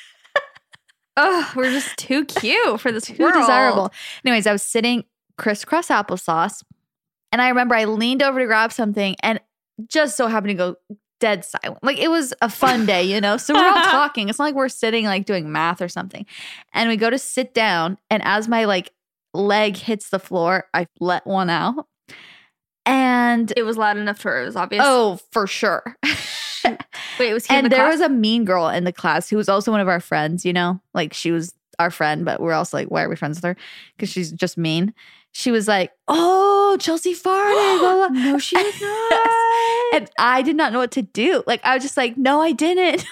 Oh, we're just too cute for this
Too
world.
desirable. Anyways, I was sitting crisscross applesauce, and I remember I leaned over to grab something and just so happened to go dead silent. Like it was a fun day, you know? So we're all talking. It's not like we're sitting like doing math or something. And we go to sit down, and as my like leg hits the floor, I let one out. And
It was loud enough to where it was obvious.
oh, for sure.
Wait, was he in
And
the
there
class?
was a mean girl in the class who was also one of our friends, you know? Like she was our friend, but we're also like, why are we friends with her? Because she's just mean. She was like, oh, Chelsea farted. Blah, blah.
No, she did not.
And I did not know what to do. Like, I was just like, no, I didn't.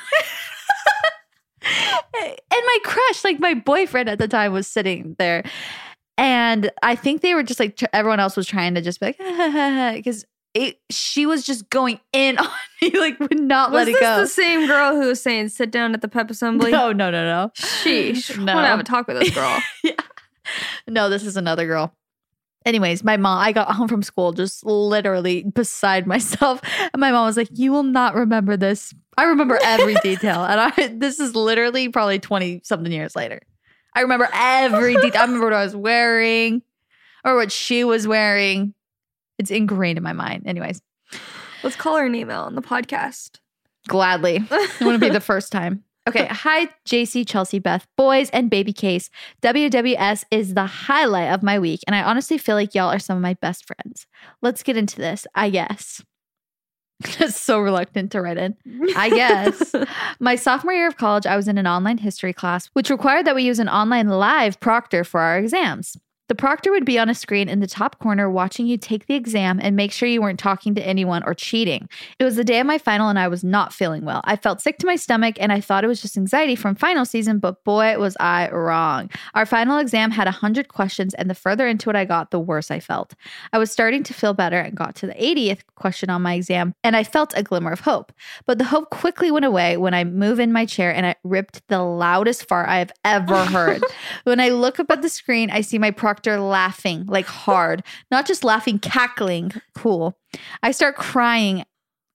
And my crush, like my boyfriend at the time, was sitting there. And I think they were just like, everyone else was trying to just be like, because she was just going in on me, like would not
Was
let it
this
go.
the same girl who was saying, sit down at the pep assembly?
No.
Sheesh.
No.
I want to have a talk with this girl.
Yeah. No, this is another girl. Anyways, my mom, I got home from school just literally beside myself. And my mom was like, you will not remember this. I remember every detail. And this is literally probably 20 something years later. I remember every detail. I remember what I was wearing or what she was wearing. It's ingrained in my mind. Anyways,
Let's call her an email on the podcast.
gladly. It wouldn't be the first time. Okay. Hi, JC, Chelsea, Beth, boys, and baby Case. WWS is the highlight of my week, and I honestly feel like y'all are some of my best friends. Let's get into this, I guess. Just so reluctant to write in. I guess. My sophomore year of college, I was in an online history class, which required that we use an online live proctor for our exams. The proctor would be on a screen in the top corner watching you take the exam and make sure you weren't talking to anyone or cheating. It was the day of my final and I was not feeling well. I felt sick to my stomach and I thought it was just anxiety from final season, but boy, was I wrong. Our final exam had 100 questions and the further into it I got, the worse I felt. I was starting to feel better and got to the 80th question on my exam and I felt a glimmer of hope. But the hope quickly went away when I moved in my chair and I ripped the loudest fart I have ever heard. When I look up at the screen, I see my proctor laughing like hard, not just laughing, cackling. Cool. I start crying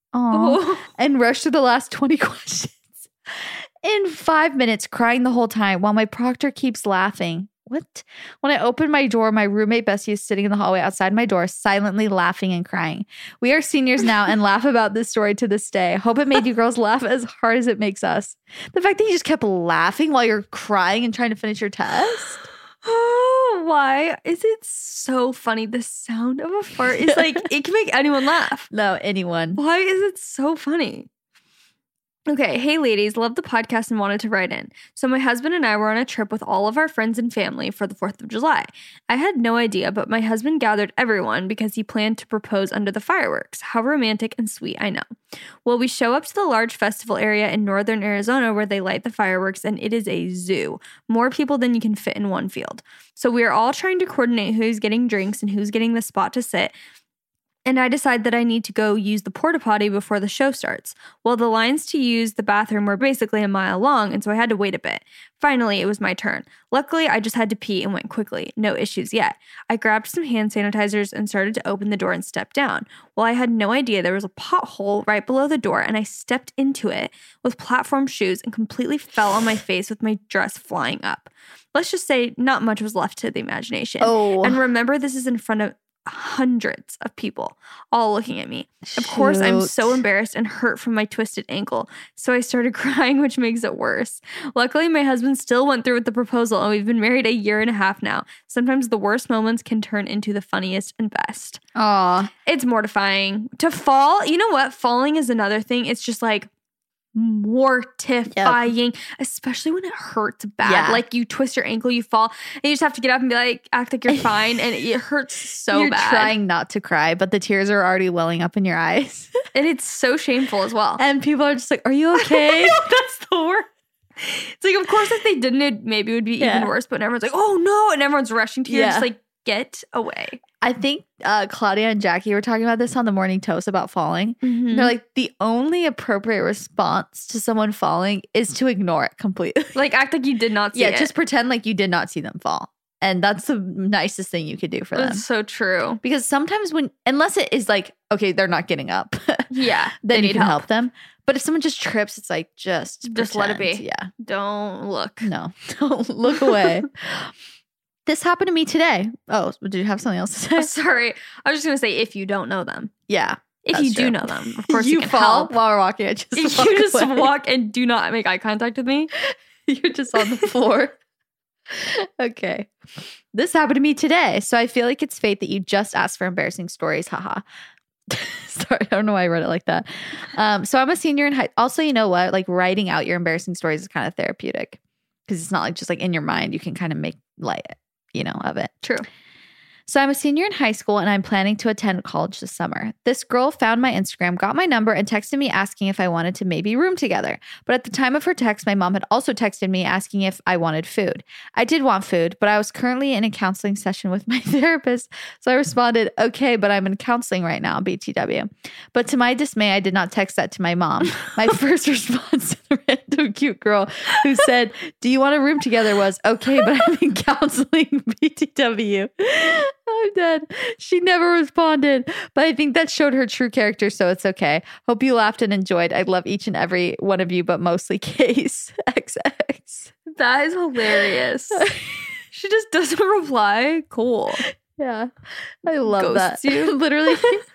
and rush through the last 20 questions in 5 minutes, crying the whole time while my proctor keeps laughing. What? When I open my door, my roommate Bessie is sitting in the hallway outside my door, silently laughing and crying. We are seniors now and laugh about this story to this day. Hope it made you girls laugh as hard as it makes us. The fact that you just kept laughing while you're crying and trying to finish your test.
Oh, why is it so funny? The sound of a fart is like, it can make anyone laugh.
No, anyone.
Why is it so funny? Okay, hey ladies, love the podcast and wanted to write in. So my husband and I were on a trip with all of our friends and family for the 4th of July. I had no idea, but my husband gathered everyone because he planned to propose under the fireworks. How romantic and sweet, I know. Well, we show up to the large festival area in northern Arizona where they light the fireworks, and it is a zoo. More people than you can fit in one field. So we are all trying to coordinate who's getting drinks and who's getting the spot to sit. and I decide that I need to go use the porta potty before the show starts. Well, the lines to use the bathroom were basically a mile long, and so I had to wait a bit. Finally, it was my turn. Luckily, I just had to pee and went quickly. No issues yet. I grabbed some hand sanitizers and started to open the door and step down. Well, I had no idea there was a pothole right below the door, and I stepped into it with platform shoes and completely fell on my face with my dress flying up. Let's just say not much was left to the imagination.
Oh.
And remember, this is in front of hundreds of people all looking at me. Of course, I'm so embarrassed and hurt from my twisted ankle. So I started crying, which makes it worse. Luckily, my husband still went through with the proposal, and we've been married 1.5 years now. Sometimes the worst moments can turn into the funniest and best.
Aw.
It's mortifying. To fall, you know what? Falling is another thing. It's just like mortifying, especially when it hurts bad.
Yeah.
Like you twist your ankle, you fall, and you just have to get up and be like, act like you're fine, and it hurts so
You're
bad.
trying not to cry, but the tears are already welling up in your eyes.
And it's so shameful as well.
And people are just like, are you okay?
That's the worst. It's like, of course, if they didn't, maybe it would be even worse, but everyone's like, oh no, and everyone's rushing to you. Just like, get away.
I think Claudia and Jackie were talking about this on the Morning Toast about falling.
Mhm.
They're like, the only appropriate response to someone falling is to ignore it completely.
Like, act like you did not see it.
Just pretend like you did not see them fall. And that's the nicest thing you could do for them.
That's so true.
Because sometimes unless it is like, okay, they're not getting up.
Yeah.
Then
they
you
need
can help them. But if someone just trips, it's like, just
let it
pretend.
be.
Yeah.
Don't look.
No, don't look away. This happened to me today. Oh, did you have something else to say?
Sorry. I was just going to say, if you don't know them.
Yeah.
If
that's
you
true.
do know them, of course you can
fall
help.
while we're walking. I just
If
walk
you just
away.
walk and do not make eye contact with me.
You're just on the floor. Okay. This happened to me today. So I feel like it's fate that you just asked for embarrassing stories. Haha. Sorry, I don't know why I wrote it like that. So I'm a senior in high. Also, you know what? Like writing out your embarrassing stories is kind of therapeutic because it's not like just like in your mind. You can kind of make light, of it.
True.
So I'm a senior in high school and I'm planning to attend college this summer. This girl found my Instagram, got my number, and texted me asking if I wanted to maybe room together. But at the time of her text, my mom had also texted me asking if I wanted food. I did want food, but I was currently in a counseling session with my therapist. So I responded, okay, but I'm in counseling right now, BTW. But to my dismay, I did not text that to my mom. My first response to the random cute girl who said, do you want a room together was, okay, but I'm in counseling, BTW. I'm dead. She never responded, but I think that showed her true character, so it's okay. Hope you laughed and enjoyed. I love each and every one of you, but mostly Case. XX.
That is hilarious. She just doesn't reply. Cool.
Yeah. I love
Ghosts
that.
you.
Literally.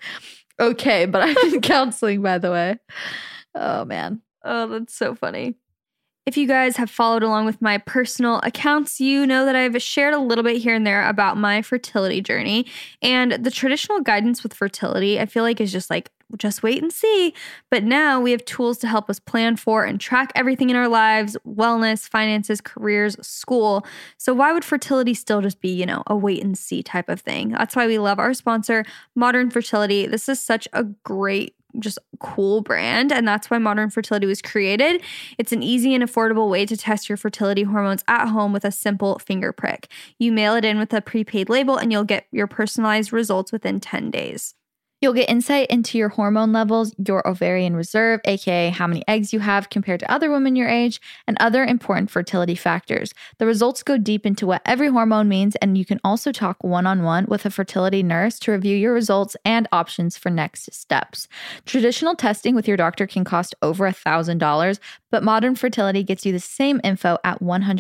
Okay, but I'm in counseling, by the way. Oh, man.
Oh, that's so funny. If you guys have followed along with my personal accounts, you know that I've shared a little bit here and there about my fertility journey. And the traditional guidance with fertility, I feel like is just like, just wait and see. But now we have tools to help us plan for and track everything in our lives, wellness, finances, careers, school. So why would fertility still just be, a wait and see type of thing? That's why we love our sponsor, Modern Fertility. This is such a great, just cool brand, and that's why Modern Fertility was created. It's an easy and affordable way to test your fertility hormones at home with a simple finger prick. You mail it in with a prepaid label and you'll get your personalized results within 10 days. You'll get insight into your hormone levels, your ovarian reserve, aka how many eggs you have compared to other women your age, and other important fertility factors. The results go deep into what every hormone means, and you can also talk one-on-one with a fertility nurse to review your results and options for next steps. Traditional testing with your doctor can cost over $1,000, but Modern Fertility gets you the same info at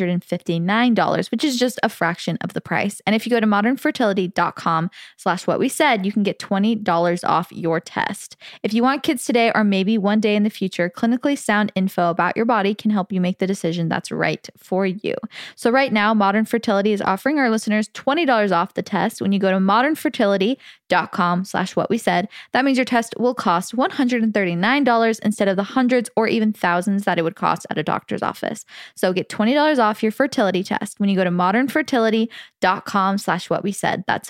$159, which is just a fraction of the price. And if you go to modernfertility.com/whatwesaid, you can get $20 off your test. If you want kids today or maybe one day in the future, clinically sound info about your body can help you make the decision that's right for you. So right now, Modern Fertility is offering our listeners $20 off the test when you go to modernfertility.com/whatwesaid. That means your test will cost $139 instead of the hundreds or even thousands that it would cost at a doctor's office. So get $20 off your fertility test when you go to modernfertility.com/whatwesaid. That's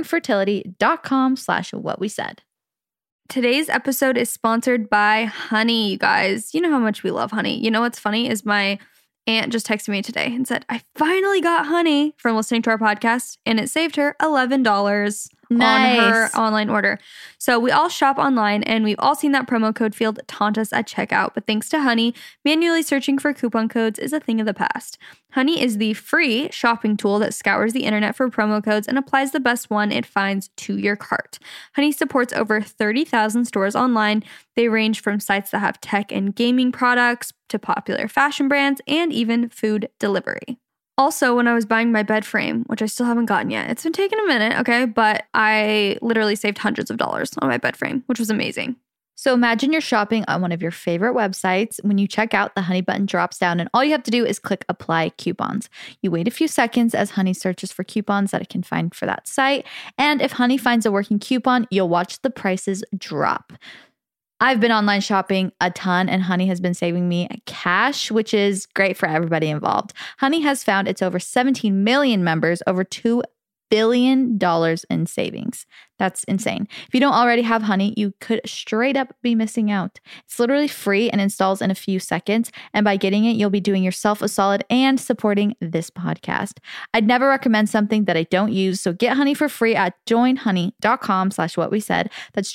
modernfertility.com/whatwesaid. Today's episode is sponsored by Honey, you guys. You know how much we love Honey. You know what's funny is my aunt just texted me today and said, I finally got Honey from listening to our podcast, and it saved her $11. on her
Nice.
online order. So we all shop online and we've all seen that promo code field taunt us at checkout. But thanks to Honey, manually searching for coupon codes is a thing of the past. Honey is the free shopping tool that scours the internet for promo codes and applies the best one it finds to your cart. Honey supports over 30,000 stores online. They range from sites that have tech and gaming products to popular fashion brands and even food delivery. Also, when I was buying my bed frame, which I still haven't gotten yet, it's been taking a minute, okay? But I literally saved hundreds of dollars on my bed frame, which was amazing.
So imagine you're shopping on one of your favorite websites. When you check out, the Honey button drops down and all you have to do is click apply coupons. You wait a few seconds as Honey searches for coupons that it can find for that site. And if Honey finds a working coupon, you'll watch the prices drop. I've been online shopping a ton and Honey has been saving me cash, which is great for everybody involved. Honey has found its over 17 million members, over $2 billion in savings. That's insane. If you don't already have Honey, you could straight up be missing out. It's literally free and installs in a few seconds. And by getting it, you'll be doing yourself a solid and supporting this podcast. I'd never recommend something that I don't use. So get Honey for free at joinhoney.com/whatwesaid. That's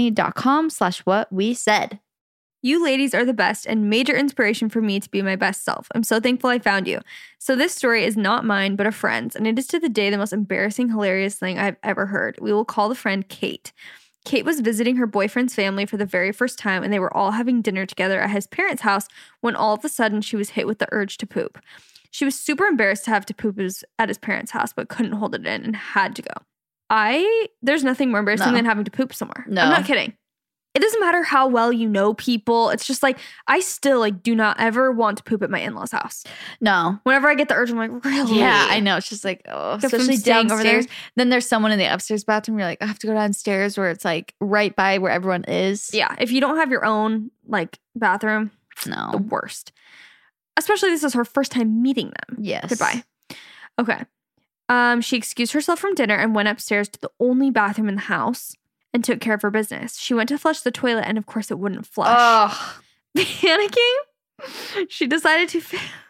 joinhoney.com/whatwesaid.
You ladies are the best and major inspiration for me to be my best self. I'm so thankful I found you. So this story is not mine, but a friend's, and it is to the day the most embarrassing, hilarious thing I've ever heard. We will call the friend Kate. Kate was visiting her boyfriend's family for the very first time, and they were all having dinner together at his parents' house when all of a sudden she was hit with the urge to poop. She was super embarrassed to have to poop at his parents' house, but couldn't hold it in and had to go. There's nothing more embarrassing than having to poop somewhere.
No.
I'm not kidding. It doesn't matter how well you know people. It's just like, I still do not ever want to poop at my in-laws' house.
No.
Whenever I get the urge, I'm like, really?
Yeah, I know. It's just like, oh,
Go from
especially
staying over
downstairs.
there.
Then there's someone in the upstairs bathroom. You're like, I have to go downstairs where it's like right by where everyone is.
Yeah, if you don't have your own bathroom, the
No.
worst. Especially this is her first time meeting them.
Yes.
Goodbye. Okay. She excused herself from dinner and went upstairs to the only bathroom in the house and took care of her business. She went to flush the toilet and of course it wouldn't flush.
Oh.
Panicking, she decided to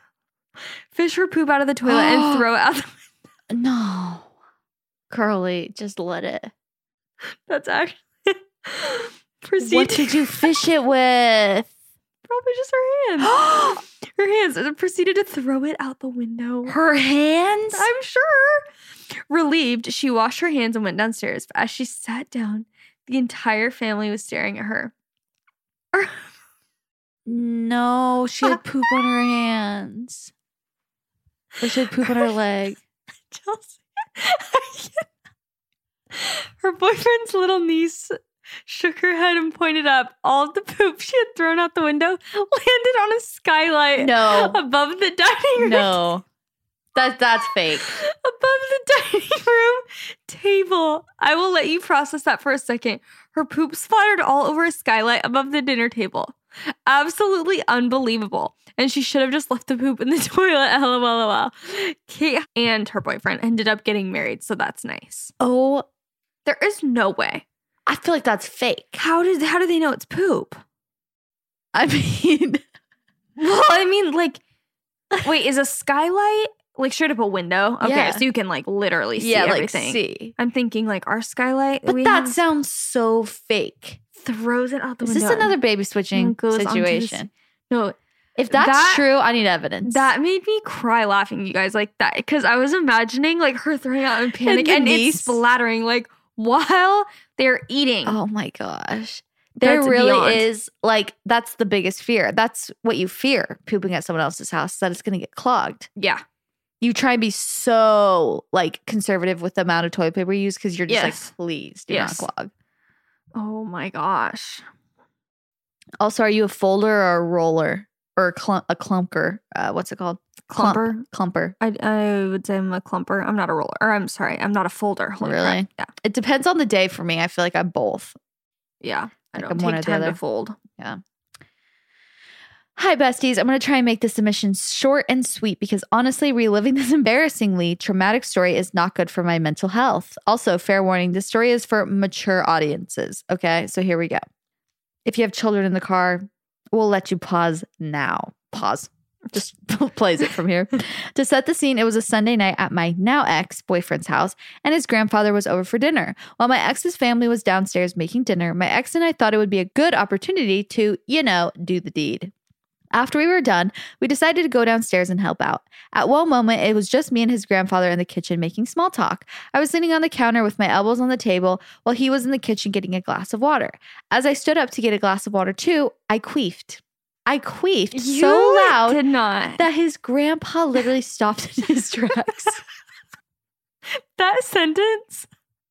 fish her poop out of the toilet and throw it out the window.
No. Curly, just let it.
That's actually
What did you fish it with?
Probably just her hands. Her hands. And proceeded to throw it out the window.
Her hands?
I'm sure. Relieved, she washed her hands and went downstairs. But as she sat down, the entire family was staring at her.
No, she had poop on her hands. Or she had poop on her leg.
Chelsea. Her boyfriend's little niece shook her head and pointed up. All of the poop she had thrown out the window landed on a skylight
No.
above the dining room.
No. That's fake.
Above the dining room table. I will let you process that for a second. Her poop splattered all over a skylight above the dinner table. Absolutely unbelievable. And she should have just left the poop in the toilet. LOL. Kate and her boyfriend ended up getting married, so that's nice.
Oh,
There is no way.
I feel like that's fake.
How do they know it's poop?
I mean,
Well, I mean, wait, is a skylight straight up a window? Okay,
Yeah.
so you can literally see
yeah,
everything.
see.
I'm thinking our skylight.
But
we
that
have
sounds so fake.
throws it out the
Is
window.
this another baby switching
and goes onto this-
situation?
No,
If that's
that-
true, I need evidence.
that made me cry laughing, you guys, like that, because I was imagining her throwing out in panic
the
and
niece.
it's splattering while they're eating.
Oh my gosh. There
That's
really
beyond.
is that's the biggest fear. That's what you fear pooping at someone else's house, that it's going to get clogged.
Yeah.
You try and be so conservative with the amount of toilet paper you use because you're just
Yes.
please do
Yes.
not clog.
Oh my gosh.
Also, are you a folder or a roller or a clumper? What's it called?
Clumper?
Clumper.
I would say I'm a clumper. I'm not a roller. Or I'm sorry, I'm not a folder. Holy
Really?
crap.
It depends on the day for me. I feel like I'm both.
Yeah. I
Like,
don't
I'm one or
take
the
time
other.
to fold.
Hi, besties. I'm going to try and make this submission short and sweet because honestly, reliving this embarrassingly traumatic story is not good for my mental health. Also, fair warning, this story is for mature audiences. Okay, so here we go. If you have children in the car, we'll let you pause now. Pause. Just plays it from here. To set the scene, it was a Sunday night at my now ex-boyfriend's house, and his grandfather was over for dinner. While my ex's family was downstairs making dinner, my ex and I thought it would be a good opportunity to, do the deed. After we were done, we decided to go downstairs and help out. At one moment, it was just me and his grandfather in the kitchen making small talk. I was sitting on the counter with my elbows on the table while he was in the kitchen getting a glass of water. As I stood up to get a glass of water too, I queefed. So loud
did not.
that his grandpa literally stopped in his tracks.
That sentence?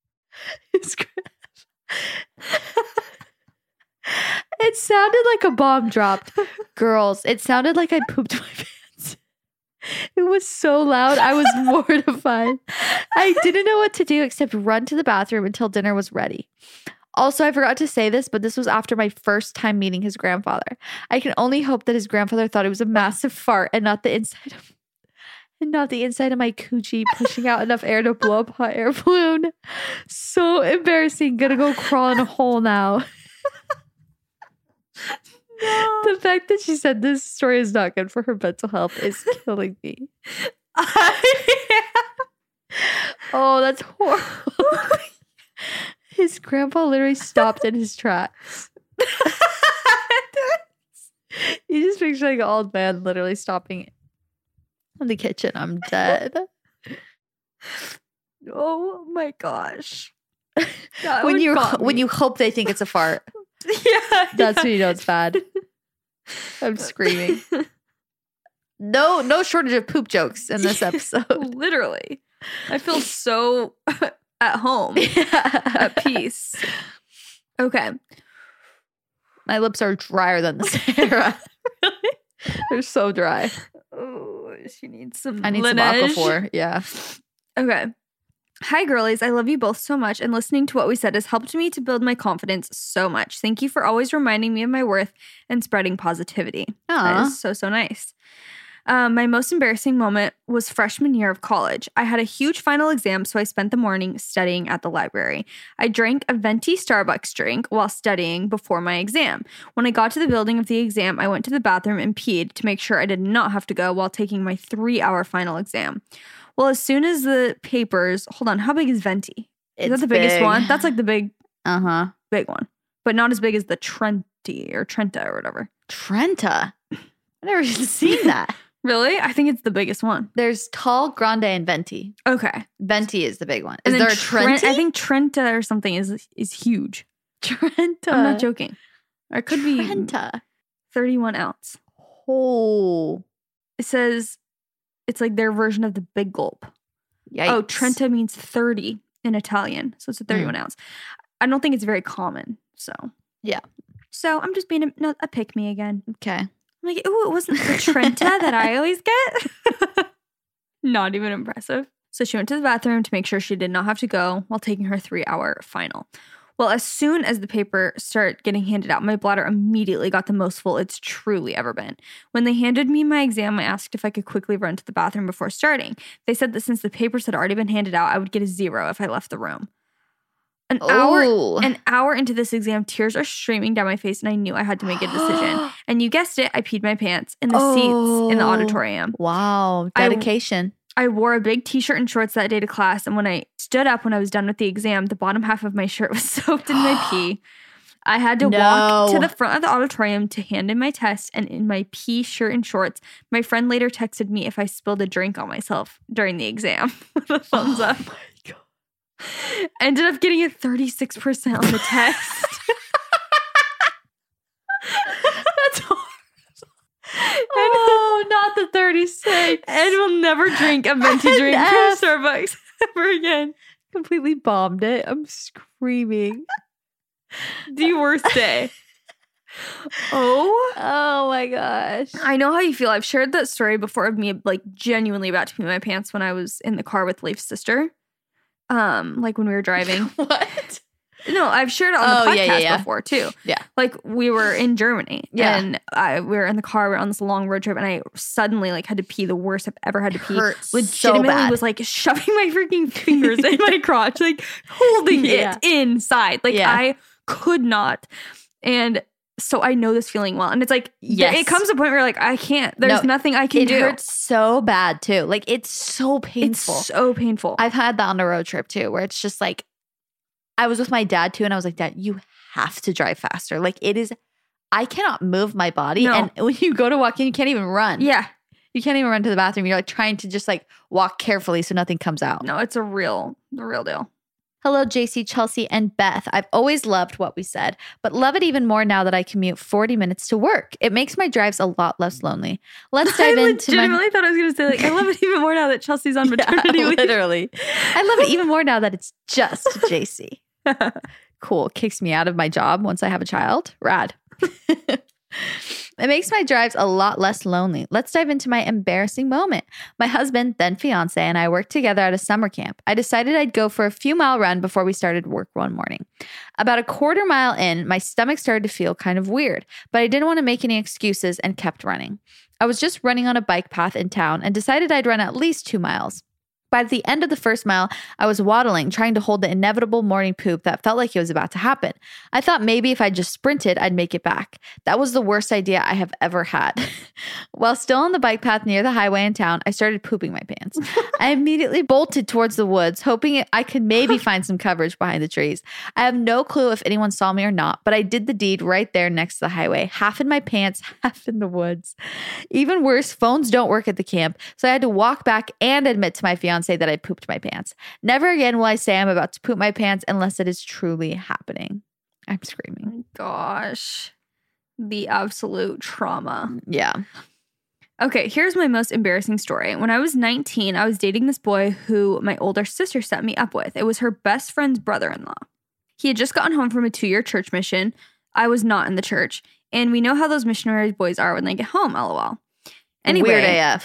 It sounded like a bomb dropped. Girls, it sounded like I pooped my pants. It was so loud, I was mortified. I didn't know what to do except run to the bathroom until dinner was ready. Also, I forgot to say this, but this was after my first time meeting his grandfather. I can only hope that his grandfather thought it was a massive fart and not the inside of my coochie pushing out enough air to blow up a hot air balloon. So embarrassing. Gonna go crawl in a hole now. No. The fact that she said this story is not good for her mental health is killing me. Oh, that's horrible. His grandpa literally stopped in his tracks. You just picture like an old man literally stopping in the kitchen. I'm dead.
Oh my gosh.
When you hope they think it's a fart. That's when you know it's bad. I'm screaming. No shortage of poop jokes in this episode.
Literally. I feel so at home. At peace. Okay.
My lips are drier than the Sahara.
Really?
They're so dry.
Oh, she needs some
I need
Laneige.
some Aquaphor. Yeah.
Okay. Hi, girlies. I love you both so much, and listening to what we said has helped me to build my confidence so much. Thank you for always reminding me of my worth and spreading positivity. That is so, so nice. My most embarrassing moment was freshman year of college. I had a huge final exam, so I spent the morning studying at the library. I drank a venti Starbucks drink while studying before my exam. When I got to the building of the exam, I went to the bathroom and peed to make sure I did not have to go while taking my 3-hour final exam. Well, as soon as the papers, hold on, how big is venti? Is that the biggest one? That's like the big one, but not as big as the Trenta or whatever.
Trenta? I've never even seen that.
Really? I think it's the biggest one.
There's tall, grande, and venti.
Okay.
Venti is the big one.
Is
there a Trenta?
I think Trenta or something is huge.
Trenta.
I'm not joking. Or it could be
Trenta.
31 ounce.
Oh.
It says it's like their version of the big gulp.
Yikes.
Oh, Trenta means 30 in Italian. So it's a 31 ounce. I don't think it's very common. So.
Yeah.
So I'm just being a pick-me again.
Okay.
I'm like, ooh, it wasn't the Trenta that I always get. Not even impressive. So she went to the bathroom to make sure she did not have to go while taking her 3-hour final. Well, as soon as the paper started getting handed out, my bladder immediately got the most full it's truly ever been. When they handed me my exam, I asked if I could quickly run to the bathroom before starting. They said that since the papers had already been handed out, I would get a 0 if I left the room. An hour into this exam, tears are streaming down my face, and I knew I had to make a decision. And you guessed it, I peed my pants in the seats in the auditorium.
Wow. Dedication.
I wore a big t-shirt and shorts that day to class, and when I stood up when I was done with the exam, the bottom half of my shirt was soaked in my pee. I had to walk to the front of the auditorium to hand in my test, and in my pee shirt and shorts, my friend later texted me if I spilled a drink on myself during the exam with a thumbs up.
Oh my God.
Ended up getting a 36% on the test.
That's horrible. Oh, not the 36.
And will never drink a venti drink from Starbucks ever again.
Completely bombed it. I'm screaming.
The worst day. Oh
my gosh.
I know how you feel. I've shared that story before of me like genuinely about to pee my pants when I was in the car with Leif's sister. Like when we were driving.
What?
No, I've shared it on the podcast before too.
Yeah.
Like we were in Germany and we were in the car, we were on this long road trip, and I suddenly like had to pee the worst I've ever had to pee. Legitimately was like shoving my freaking fingers in my crotch, like holding it inside. Like I could not. And So I know this feeling well. And it's like,
Yes.
it comes to a point where you're like, I can't. There's nothing I can do.
It hurts so bad too. Like it's so painful.
It's so painful.
I've had that on a road trip too, where it's just like, I was with my dad too, and I was like, Dad, you have to drive faster. Like it is, I cannot move my body.
No.
And when you go to walk in, you can't even run.
Yeah.
You can't even run to the bathroom. You're like trying to just like walk carefully so nothing comes out.
No, it's the real deal.
Hello, JC, Chelsea, and Beth. I've always loved what we said, but love it even more now that I commute 40 minutes to work. It makes my drives a lot less lonely. Let's dive
I
into
legitimately thought I was going to say, like, I love it even more now that Chelsea's on maternity leave.
Literally. I love it even more now that it's just JC. Cool. Kicks me out of my job once I have a child. Rad. It makes my drives a lot less lonely. Let's dive into my embarrassing moment. My husband, then fiance, and I worked together at a summer camp. I decided I'd go for a few mile run before we started work one morning. About a quarter mile in, my stomach started to feel kind of weird, but I didn't want to make any excuses and kept running. I was just running on a bike path in town and decided I'd run at least 2 miles. By the end of the first mile, I was waddling, trying to hold the inevitable morning poop that felt like it was about to happen. I thought maybe if I just sprinted, I'd make it back. That was the worst idea I have ever had. While still on the bike path near the highway in town, I started pooping my pants. I immediately bolted towards the woods, hoping I could maybe find some coverage behind the trees. I have no clue if anyone saw me or not, but I did the deed right there next to the highway, half in my pants, half in the woods. Even worse, phones don't work at the camp, so I had to walk back and admit to my fiance that I pooped my pants. Never again will I say I'm about to poop my pants unless it is truly happening. I'm screaming.
Gosh, the absolute trauma.
Yeah.
Okay, here's my most embarrassing story. When I was 19, I was dating this boy who my older sister set me up with. It was her best friend's brother-in-law. He had just gotten home from a 2-year church mission. I was not in the church. And we know how those missionary boys are when they get home, lol. Anyway.
Weird AF.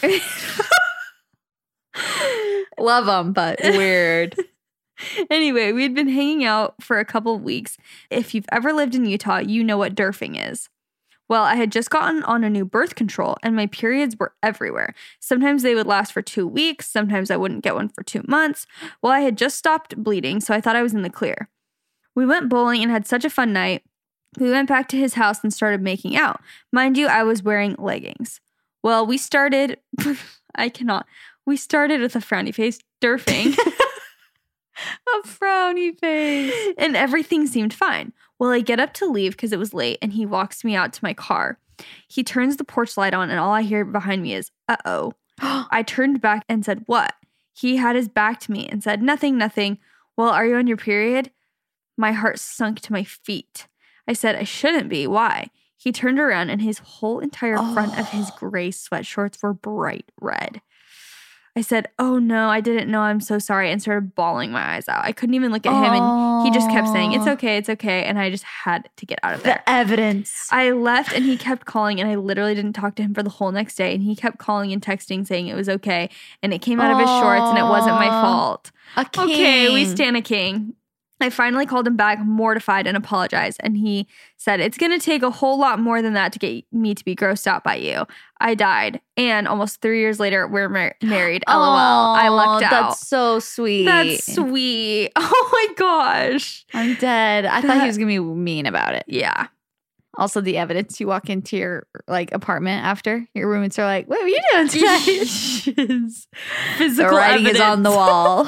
Love them, but weird.
Anyway, we had been hanging out for a couple of weeks. If you've ever lived in Utah, you know what derfing is. Well, I had just gotten on a new birth control and my periods were everywhere. Sometimes they would last for 2 weeks. Sometimes I wouldn't get one for 2 months. Well, I had just stopped bleeding, so I thought I was in the clear. We went bowling and had such a fun night. We went back to his house and started making out. Mind you, I was wearing leggings. Well, we started... We started with a frowny face, derfing.
A frowny face.
And everything seemed fine. Well, I get up to leave because it was late and he walks me out to my car. He turns the porch light on and all I hear behind me is, uh-oh. I turned back and said, what? He had his back to me and said, nothing. Well, are you on your period? My heart sunk to my feet. I said, I shouldn't be. Why? He turned around and his whole entire front of his gray sweatshorts were bright red. I said, oh no, I didn't know. I'm so sorry. And started bawling my eyes out. I couldn't even look at him. And he just kept saying, it's okay. And I just had to get out of there.
The evidence.
I left and he kept calling and I literally didn't talk to him for the whole next day. And he kept calling and texting saying it was okay. And it came out of his shorts and it wasn't my fault.
A king.
Okay, we stand a king. I finally called him back, mortified, and apologized. And he said, it's going to take a whole lot more than that to get me to be grossed out by you. I died. And almost 3 years later, we're married. LOL. I lucked out.
That's so sweet.
That's sweet. Oh my gosh.
I'm dead. I thought he was going to be mean about it.
Yeah.
Also, the evidence, you walk into your apartment after, your roommates are like, what are you doing tonight?
Physical
the writing
evidence
is on the wall.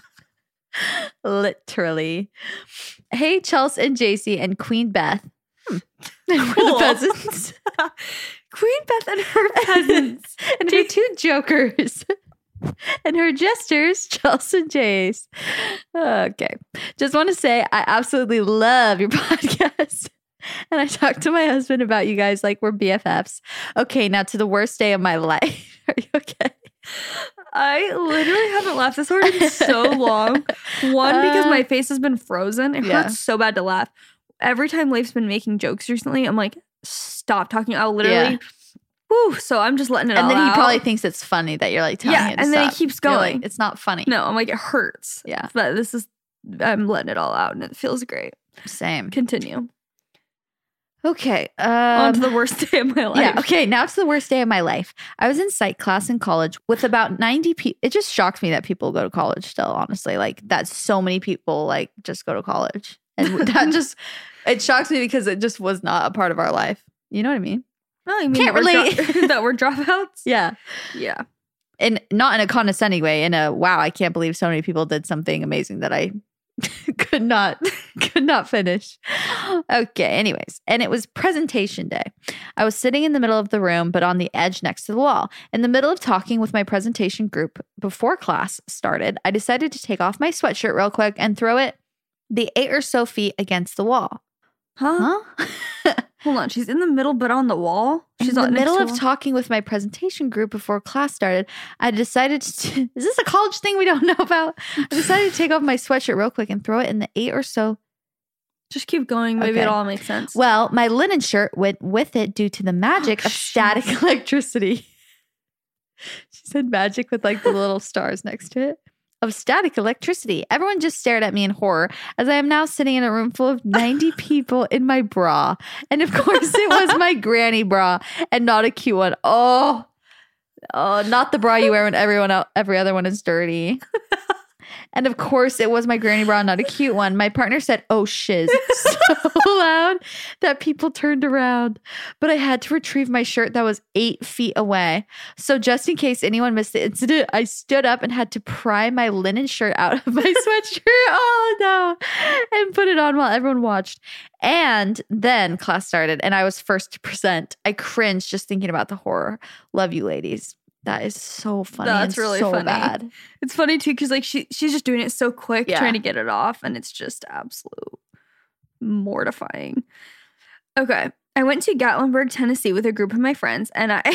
Literally. Hey, Chelsea and JC and Queen Beth.
Cool.
The peasants.
Queen Beth and her peasants.
And her 2 jokers. And her jesters, Chelsea and Jace. Okay. Just want to say I absolutely love your podcast. And I talked to my husband about you guys like we're BFFs. Okay, now to the worst day of my life. Are you okay?
I literally haven't laughed this hard in so long. One, because my face has been frozen. It hurts so bad to laugh. Every time Leif's been making jokes recently, I'm like, stop talking. I'll literally, so I'm just letting it all out.
And then he probably thinks it's funny that you're like telling him to
and then
stop.
he keeps
You're
going.
like, it's not funny.
No, I'm like, it hurts.
Yeah.
But I'm letting it all out and it feels great.
Same.
Continue.
Okay.
On to the worst day of my life.
Yeah. Okay. Now it's the worst day of my life. I was in psych class in college with about 90 people. It just shocks me that people go to college still, honestly. Like that so many people like just go to college. And that just It shocks me because it just was not a part of our life. You know what I mean?
Oh, you mean
Can't relate.
that we're dropouts?
Yeah.
Yeah.
And not in a condescending way, in a wow, I can't believe so many people did something amazing that I could not finish. Okay, anyways. And it was presentation day. I was sitting in the middle of the room, but on the edge next to the wall. In the middle of talking with my presentation group before class started, I decided to take off my sweatshirt real quick and throw it the 8 or so feet against the wall.
Huh? Hold on. She's in the middle, but on the wall? She's
in the middle of
talking.
talking with my presentation group before class started, I decided to, is this a college thing we don't know about? I decided to take off my sweatshirt real quick and throw it in the 8 or so.
Just keep going. Maybe
Okay.
it all makes sense.
Well, my linen shirt went with it due to the magic of static electricity. She said magic with like the little stars next to it. Of static electricity. Everyone just stared at me in horror as I am now sitting in a room full of 90 people in my bra. And of course, it was my granny bra and not a cute one. Oh, not the bra you wear when every other one is dirty. And of course, it was my granny bra, not a cute one. My partner said, "Oh, shiz," so loud that people turned around. But I had to retrieve my shirt that was 8 feet away. So just in case anyone missed the incident, I stood up and had to pry my linen shirt out of my sweatshirt. Oh, no. And put it on while everyone watched. And then class started and I was first to present. I cringed just thinking about the horror. Love you, ladies. That is so funny.
That's
and
really
so
funny.
bad.
It's funny too, because like she's just doing it so quick,
Yeah.
trying to get it off, and it's just absolute mortifying. Okay. I went to Gatlinburg, Tennessee with a group of my friends, and I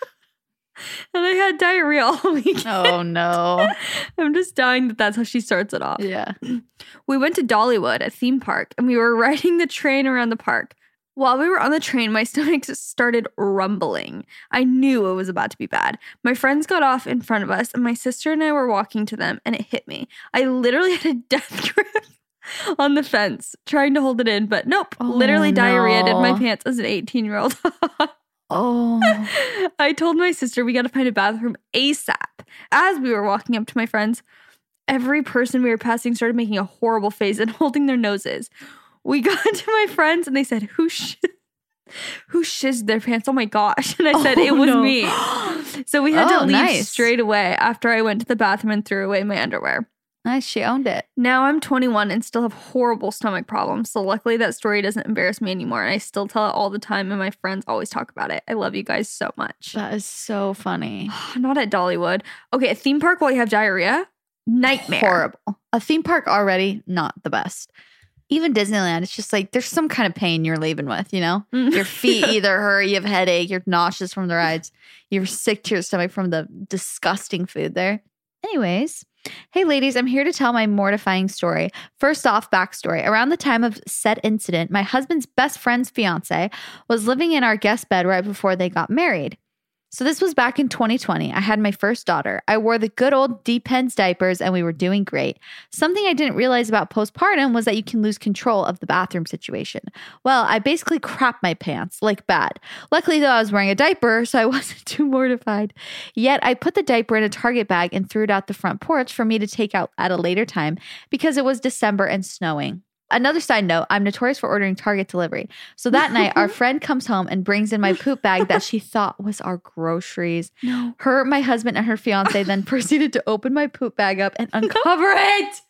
had diarrhea all weekend.
Oh no.
I'm just dying that that's how she starts it off.
Yeah.
We went to Dollywood, a theme park, and we were riding the train around the park. While we were on the train, my stomach started rumbling. I knew it was about to be bad. My friends got off in front of us, and my sister and I were walking to them, and it hit me. I literally had a death grip on the fence, trying to hold it in, but nope.
Oh,
literally diarrhea in my
no.
pants as an 18-year-old.
Oh.
I told my sister we got to find a bathroom ASAP. As we were walking up to my friends, every person we were passing started making a horrible face and holding their noses. We got to my friends and they said, who shizzed their pants? Oh my gosh. And I said, it was
no.
me. So we had to
Oh,
leave
nice.
straight away after I went to the bathroom and threw away my underwear.
Nice. She owned it.
Now I'm 21 and still have horrible stomach problems. So luckily that story doesn't embarrass me anymore. And I still tell it all the time and my friends always talk about it. I love you guys so much.
That is so funny.
Not at Dollywood. Okay, a theme park while you have diarrhea? Nightmare.
Horrible. A theme park already not the best. Even Disneyland, it's just like there's some kind of pain you're leaving with, you know? Your feet either hurt, you have a headache, you're nauseous from the rides, you're sick to your stomach from the disgusting food there. Anyways, hey ladies, I'm here to tell my mortifying story. First off, backstory. Around the time of said incident, my husband's best friend's fiance was living in our guest bed right before they got married. So this was back in 2020. I had my first daughter. I wore the good old Depends diapers and we were doing great. Something I didn't realize about postpartum was that you can lose control of the bathroom situation. Well, I basically crapped my pants, like bad. Luckily though, I was wearing a diaper, so I wasn't too mortified. Yet I put the diaper in a Target bag and threw it out the front porch for me to take out at a later time because it was December and snowing. Another side note, I'm notorious for ordering Target delivery. So that night, our friend comes home and brings in my poop bag that she thought was our groceries.
No.
Her, my husband, and her fiance then proceeded to open my poop bag up and uncover it.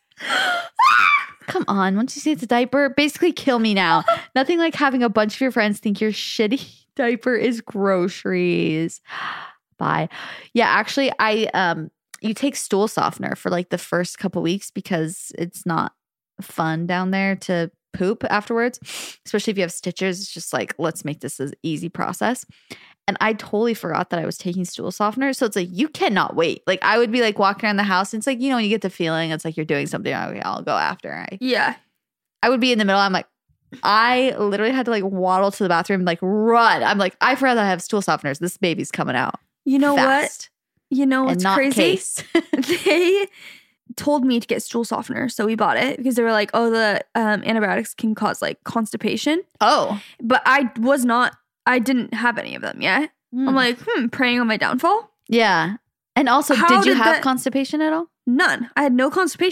Come on, once you see it's a diaper, basically kill me now. Nothing like having a bunch of your friends think your shitty diaper is groceries. Bye. Yeah, actually, you take stool softener for like the first couple weeks because it's not fun down there to poop afterwards, especially if you have stitches. It's just like, let's make this an easy process. And I totally forgot that I was taking stool softener. So it's like, you cannot wait. Like I would be like walking around the house. And it's like, you know, when you get the feeling, it's like you're doing something. Okay, I'll go after.
Yeah.
I would be in the middle. I'm like, I literally had to like waddle to the bathroom, like run. I'm like, I forgot that I have stool softeners. This baby's coming out.
You know
fast.
what? You know
And
what's
not
crazy?
case.
They told me to get stool softener, so we bought it because they were like, oh, the antibiotics can cause like constipation.
Oh.
But I didn't have any of them yet. I'm like, preying on my downfall?
Yeah. And also,
How
did you
did
have
that-
constipation at all?
None. I had no constipation.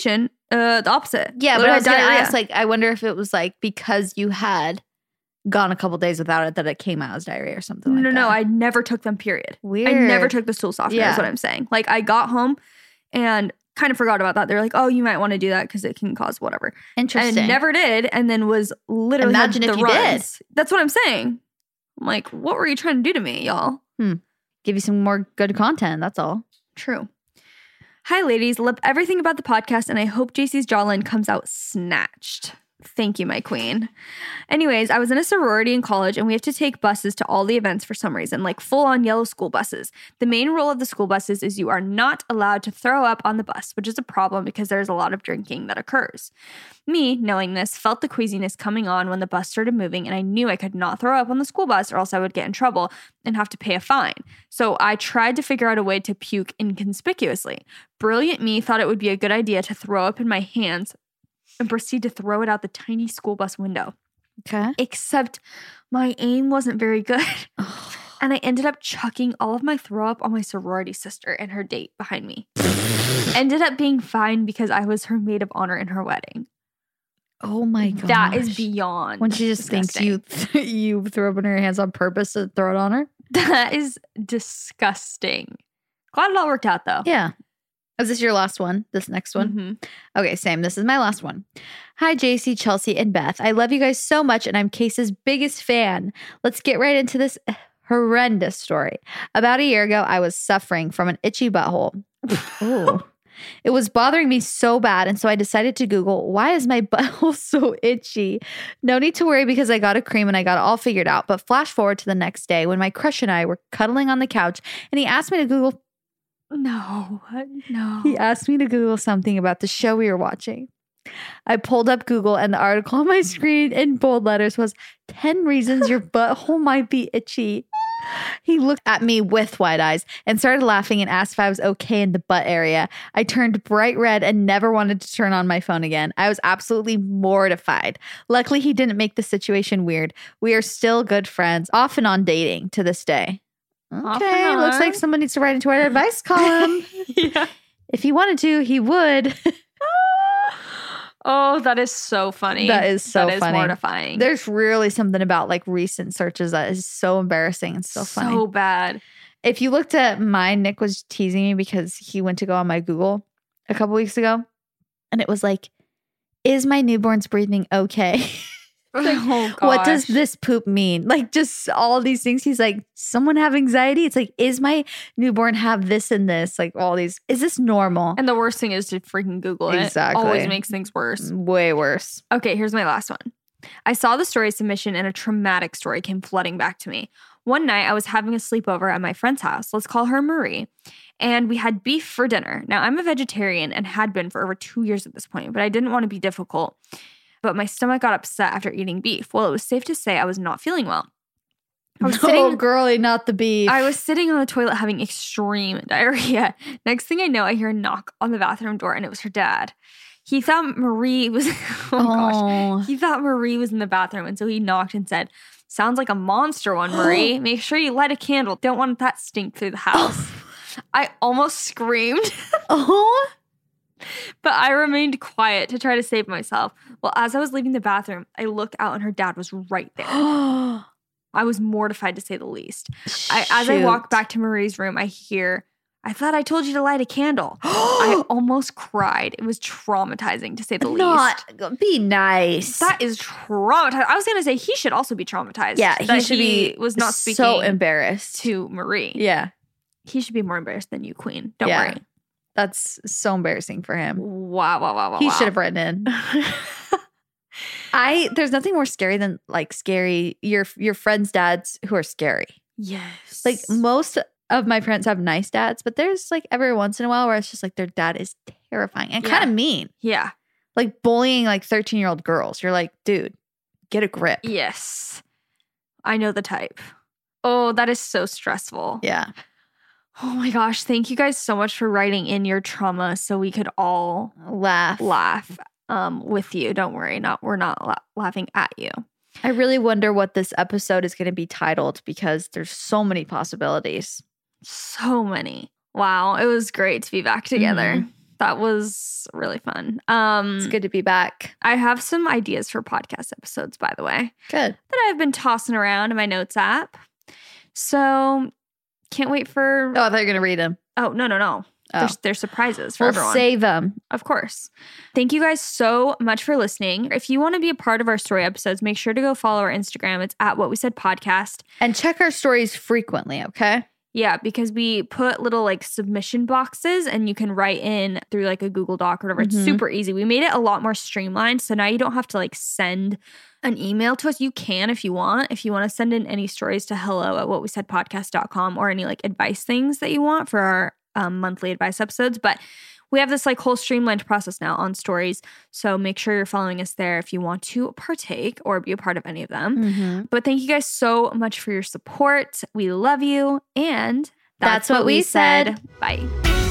The opposite.
Yeah, but
Literally
I was going to
diarrhea.
ask, like, I wonder if it was like because you had gone a couple days without it that it came out as diarrhea or something like that.
No, I never took them, period.
Weird.
I never took the stool softener
Yeah.
is what I'm saying. Like I got home and kind of forgot about that. They're like, oh, you might want to do that because it can cause whatever.
Interesting.
And never did. And then was literally had
Imagine if
the
you
runs. That's what I'm saying. I'm like, what were you trying to do to me, y'all?
Give you some more good content. That's all.
True. Hi, ladies. Love everything about the podcast, and I hope JC's jawline comes out snatched. Thank you, my queen. Anyways, I was in a sorority in college, and we have to take buses to all the events for some reason, like full-on yellow school buses. The main rule of the school buses is you are not allowed to throw up on the bus, which is a problem because there's a lot of drinking that occurs. Me, knowing this, felt the queasiness coming on when the bus started moving, and I knew I could not throw up on the school bus or else I would get in trouble and have to pay a fine. So I tried to figure out a way to puke inconspicuously. Brilliant me thought it would be a good idea to throw up in my hands and proceed to throw it out the tiny school bus window.
Okay.
Except my aim wasn't very good. And I ended up chucking all of my throw up on my sorority sister and her date behind me. Ended up being fine because I was her maid of honor in her wedding.
Oh my god.
That is beyond
When she just
disgusting.
thinks you threw up in her hands on purpose to throw it on her?
That is disgusting. Glad it all worked out though.
Yeah. Is this your last one? This next one?
Mhm.
Okay, same. This is my last one. Hi, JC, Chelsea, and Beth. I love you guys so much, and I'm Case's biggest fan. Let's get right into this horrendous story. About a year ago, I was suffering from an itchy butthole. Ooh. It was bothering me so bad, and so I decided to Google, why is my butthole so itchy? No need to worry because I got a cream and I got it all figured out. But flash forward to the next day when my crush and I were cuddling on the couch, and he asked me to Google
No.
He asked me to Google something about the show we were watching. I pulled up Google and the article on my screen in bold letters was 10 reasons your butthole might be itchy. He looked at me with wide eyes and started laughing and asked if I was okay in the butt area. I turned bright red and never wanted to turn on my phone again. I was absolutely mortified. Luckily, he didn't make the situation weird. We are still good friends, off and on dating to this day.
Off
Okay,
and
looks
on.
like someone needs to write into our advice column.
Yeah.
If he wanted to, he would.
Oh, that is so funny.
That is so
That is
funny.
mortifying.
There's really something about like recent searches that is so embarrassing and so funny.
So bad.
If you looked at mine, Nick was teasing me because he went to go on my Google a couple weeks ago, and it was like, "Is my newborn's breathing okay?"
Oh,
What does
gosh.
this poop mean? Like just all these things. He's like, someone have anxiety? It's like, is my newborn have this and this? Like all these. Is this normal?
And the worst thing is to freaking Google it.
Exactly.
Always makes things worse.
Way worse.
Okay, here's my last one. I saw the story submission and a traumatic story came flooding back to me. One night I was having a sleepover at my friend's house. Let's call her Marie. And we had beef for dinner. Now I'm a vegetarian and had been for over 2 years at this point, but I didn't want to be difficult. But my stomach got upset after eating beef. Well, it was safe to say I was not feeling well. I was
Oh,
sitting
girly, not the beef.
I was sitting on the toilet having extreme diarrhea. Next thing I know, I hear a knock on the bathroom door and it was her dad. He thought Marie was gosh. He thought Marie was in the bathroom, and so he knocked and said, "Sounds like a monster one, Marie. Make sure you light a candle. Don't want that stink through the house." I almost screamed.
Oh.
But I remained quiet to try to save myself. Well, as I was leaving the bathroom, I looked out and her dad was right there. I was mortified to say the least. As I walk back to Marie's room, I hear, "I thought I told you to light a candle." I almost cried. It was traumatizing to say the least.
Not be nice.
That is traumatizing. I was going to say he should also be traumatized.
Yeah, he
that
should be
was not speaking
so embarrassed.
to Marie.
Yeah,
He should be more embarrassed than you, queen. Don't
Yeah.
worry.
that's so embarrassing for him.
Wow.
He should have written in. There's nothing more scary than like scary your friends' dads who are scary.
Yes.
Like most of my friends have nice dads, but there's like every once in a while where it's just like their dad is terrifying and kind of mean.
Yeah.
Like bullying like 13-year-old girls. You're like, dude, get a grip.
Yes. I know the type. Oh, that is so stressful.
Yeah.
Oh my gosh. Thank you guys so much for writing in your trauma so we could all
Laugh.
with you. Don't worry. We're not laughing at you.
I really wonder what this episode is going to be titled because there's so many possibilities.
So many. Wow. It was great to be back together. That was really fun.
It's good to be back.
I have some ideas for podcast episodes, by the way,
Good.
that I've been tossing around in my notes app. So can't wait for.
Oh, I thought you were going to read them.
Oh, no.
Oh.
There's surprises for
We'll
everyone.
save them.
Of course. Thank you guys so much for listening. If you want to be a part of our story episodes, make sure to go follow our Instagram. It's at What We Said Podcast.
And check our stories frequently, okay?
Yeah, because we put little like submission boxes and you can write in through like a Google Doc or whatever. It's super easy. We made it a lot more streamlined. So now you don't have to like send an email to us. You can if you want. If you want to send in any stories to hello@whatwesaidpodcast.com or any like advice things that you want for our monthly advice episodes. But we have this like whole streamlined process now on stories. So make sure you're following us there if you want to partake or be a part of any of them. But thank you guys so much for your support. We love you. And
That's what we said.
Bye.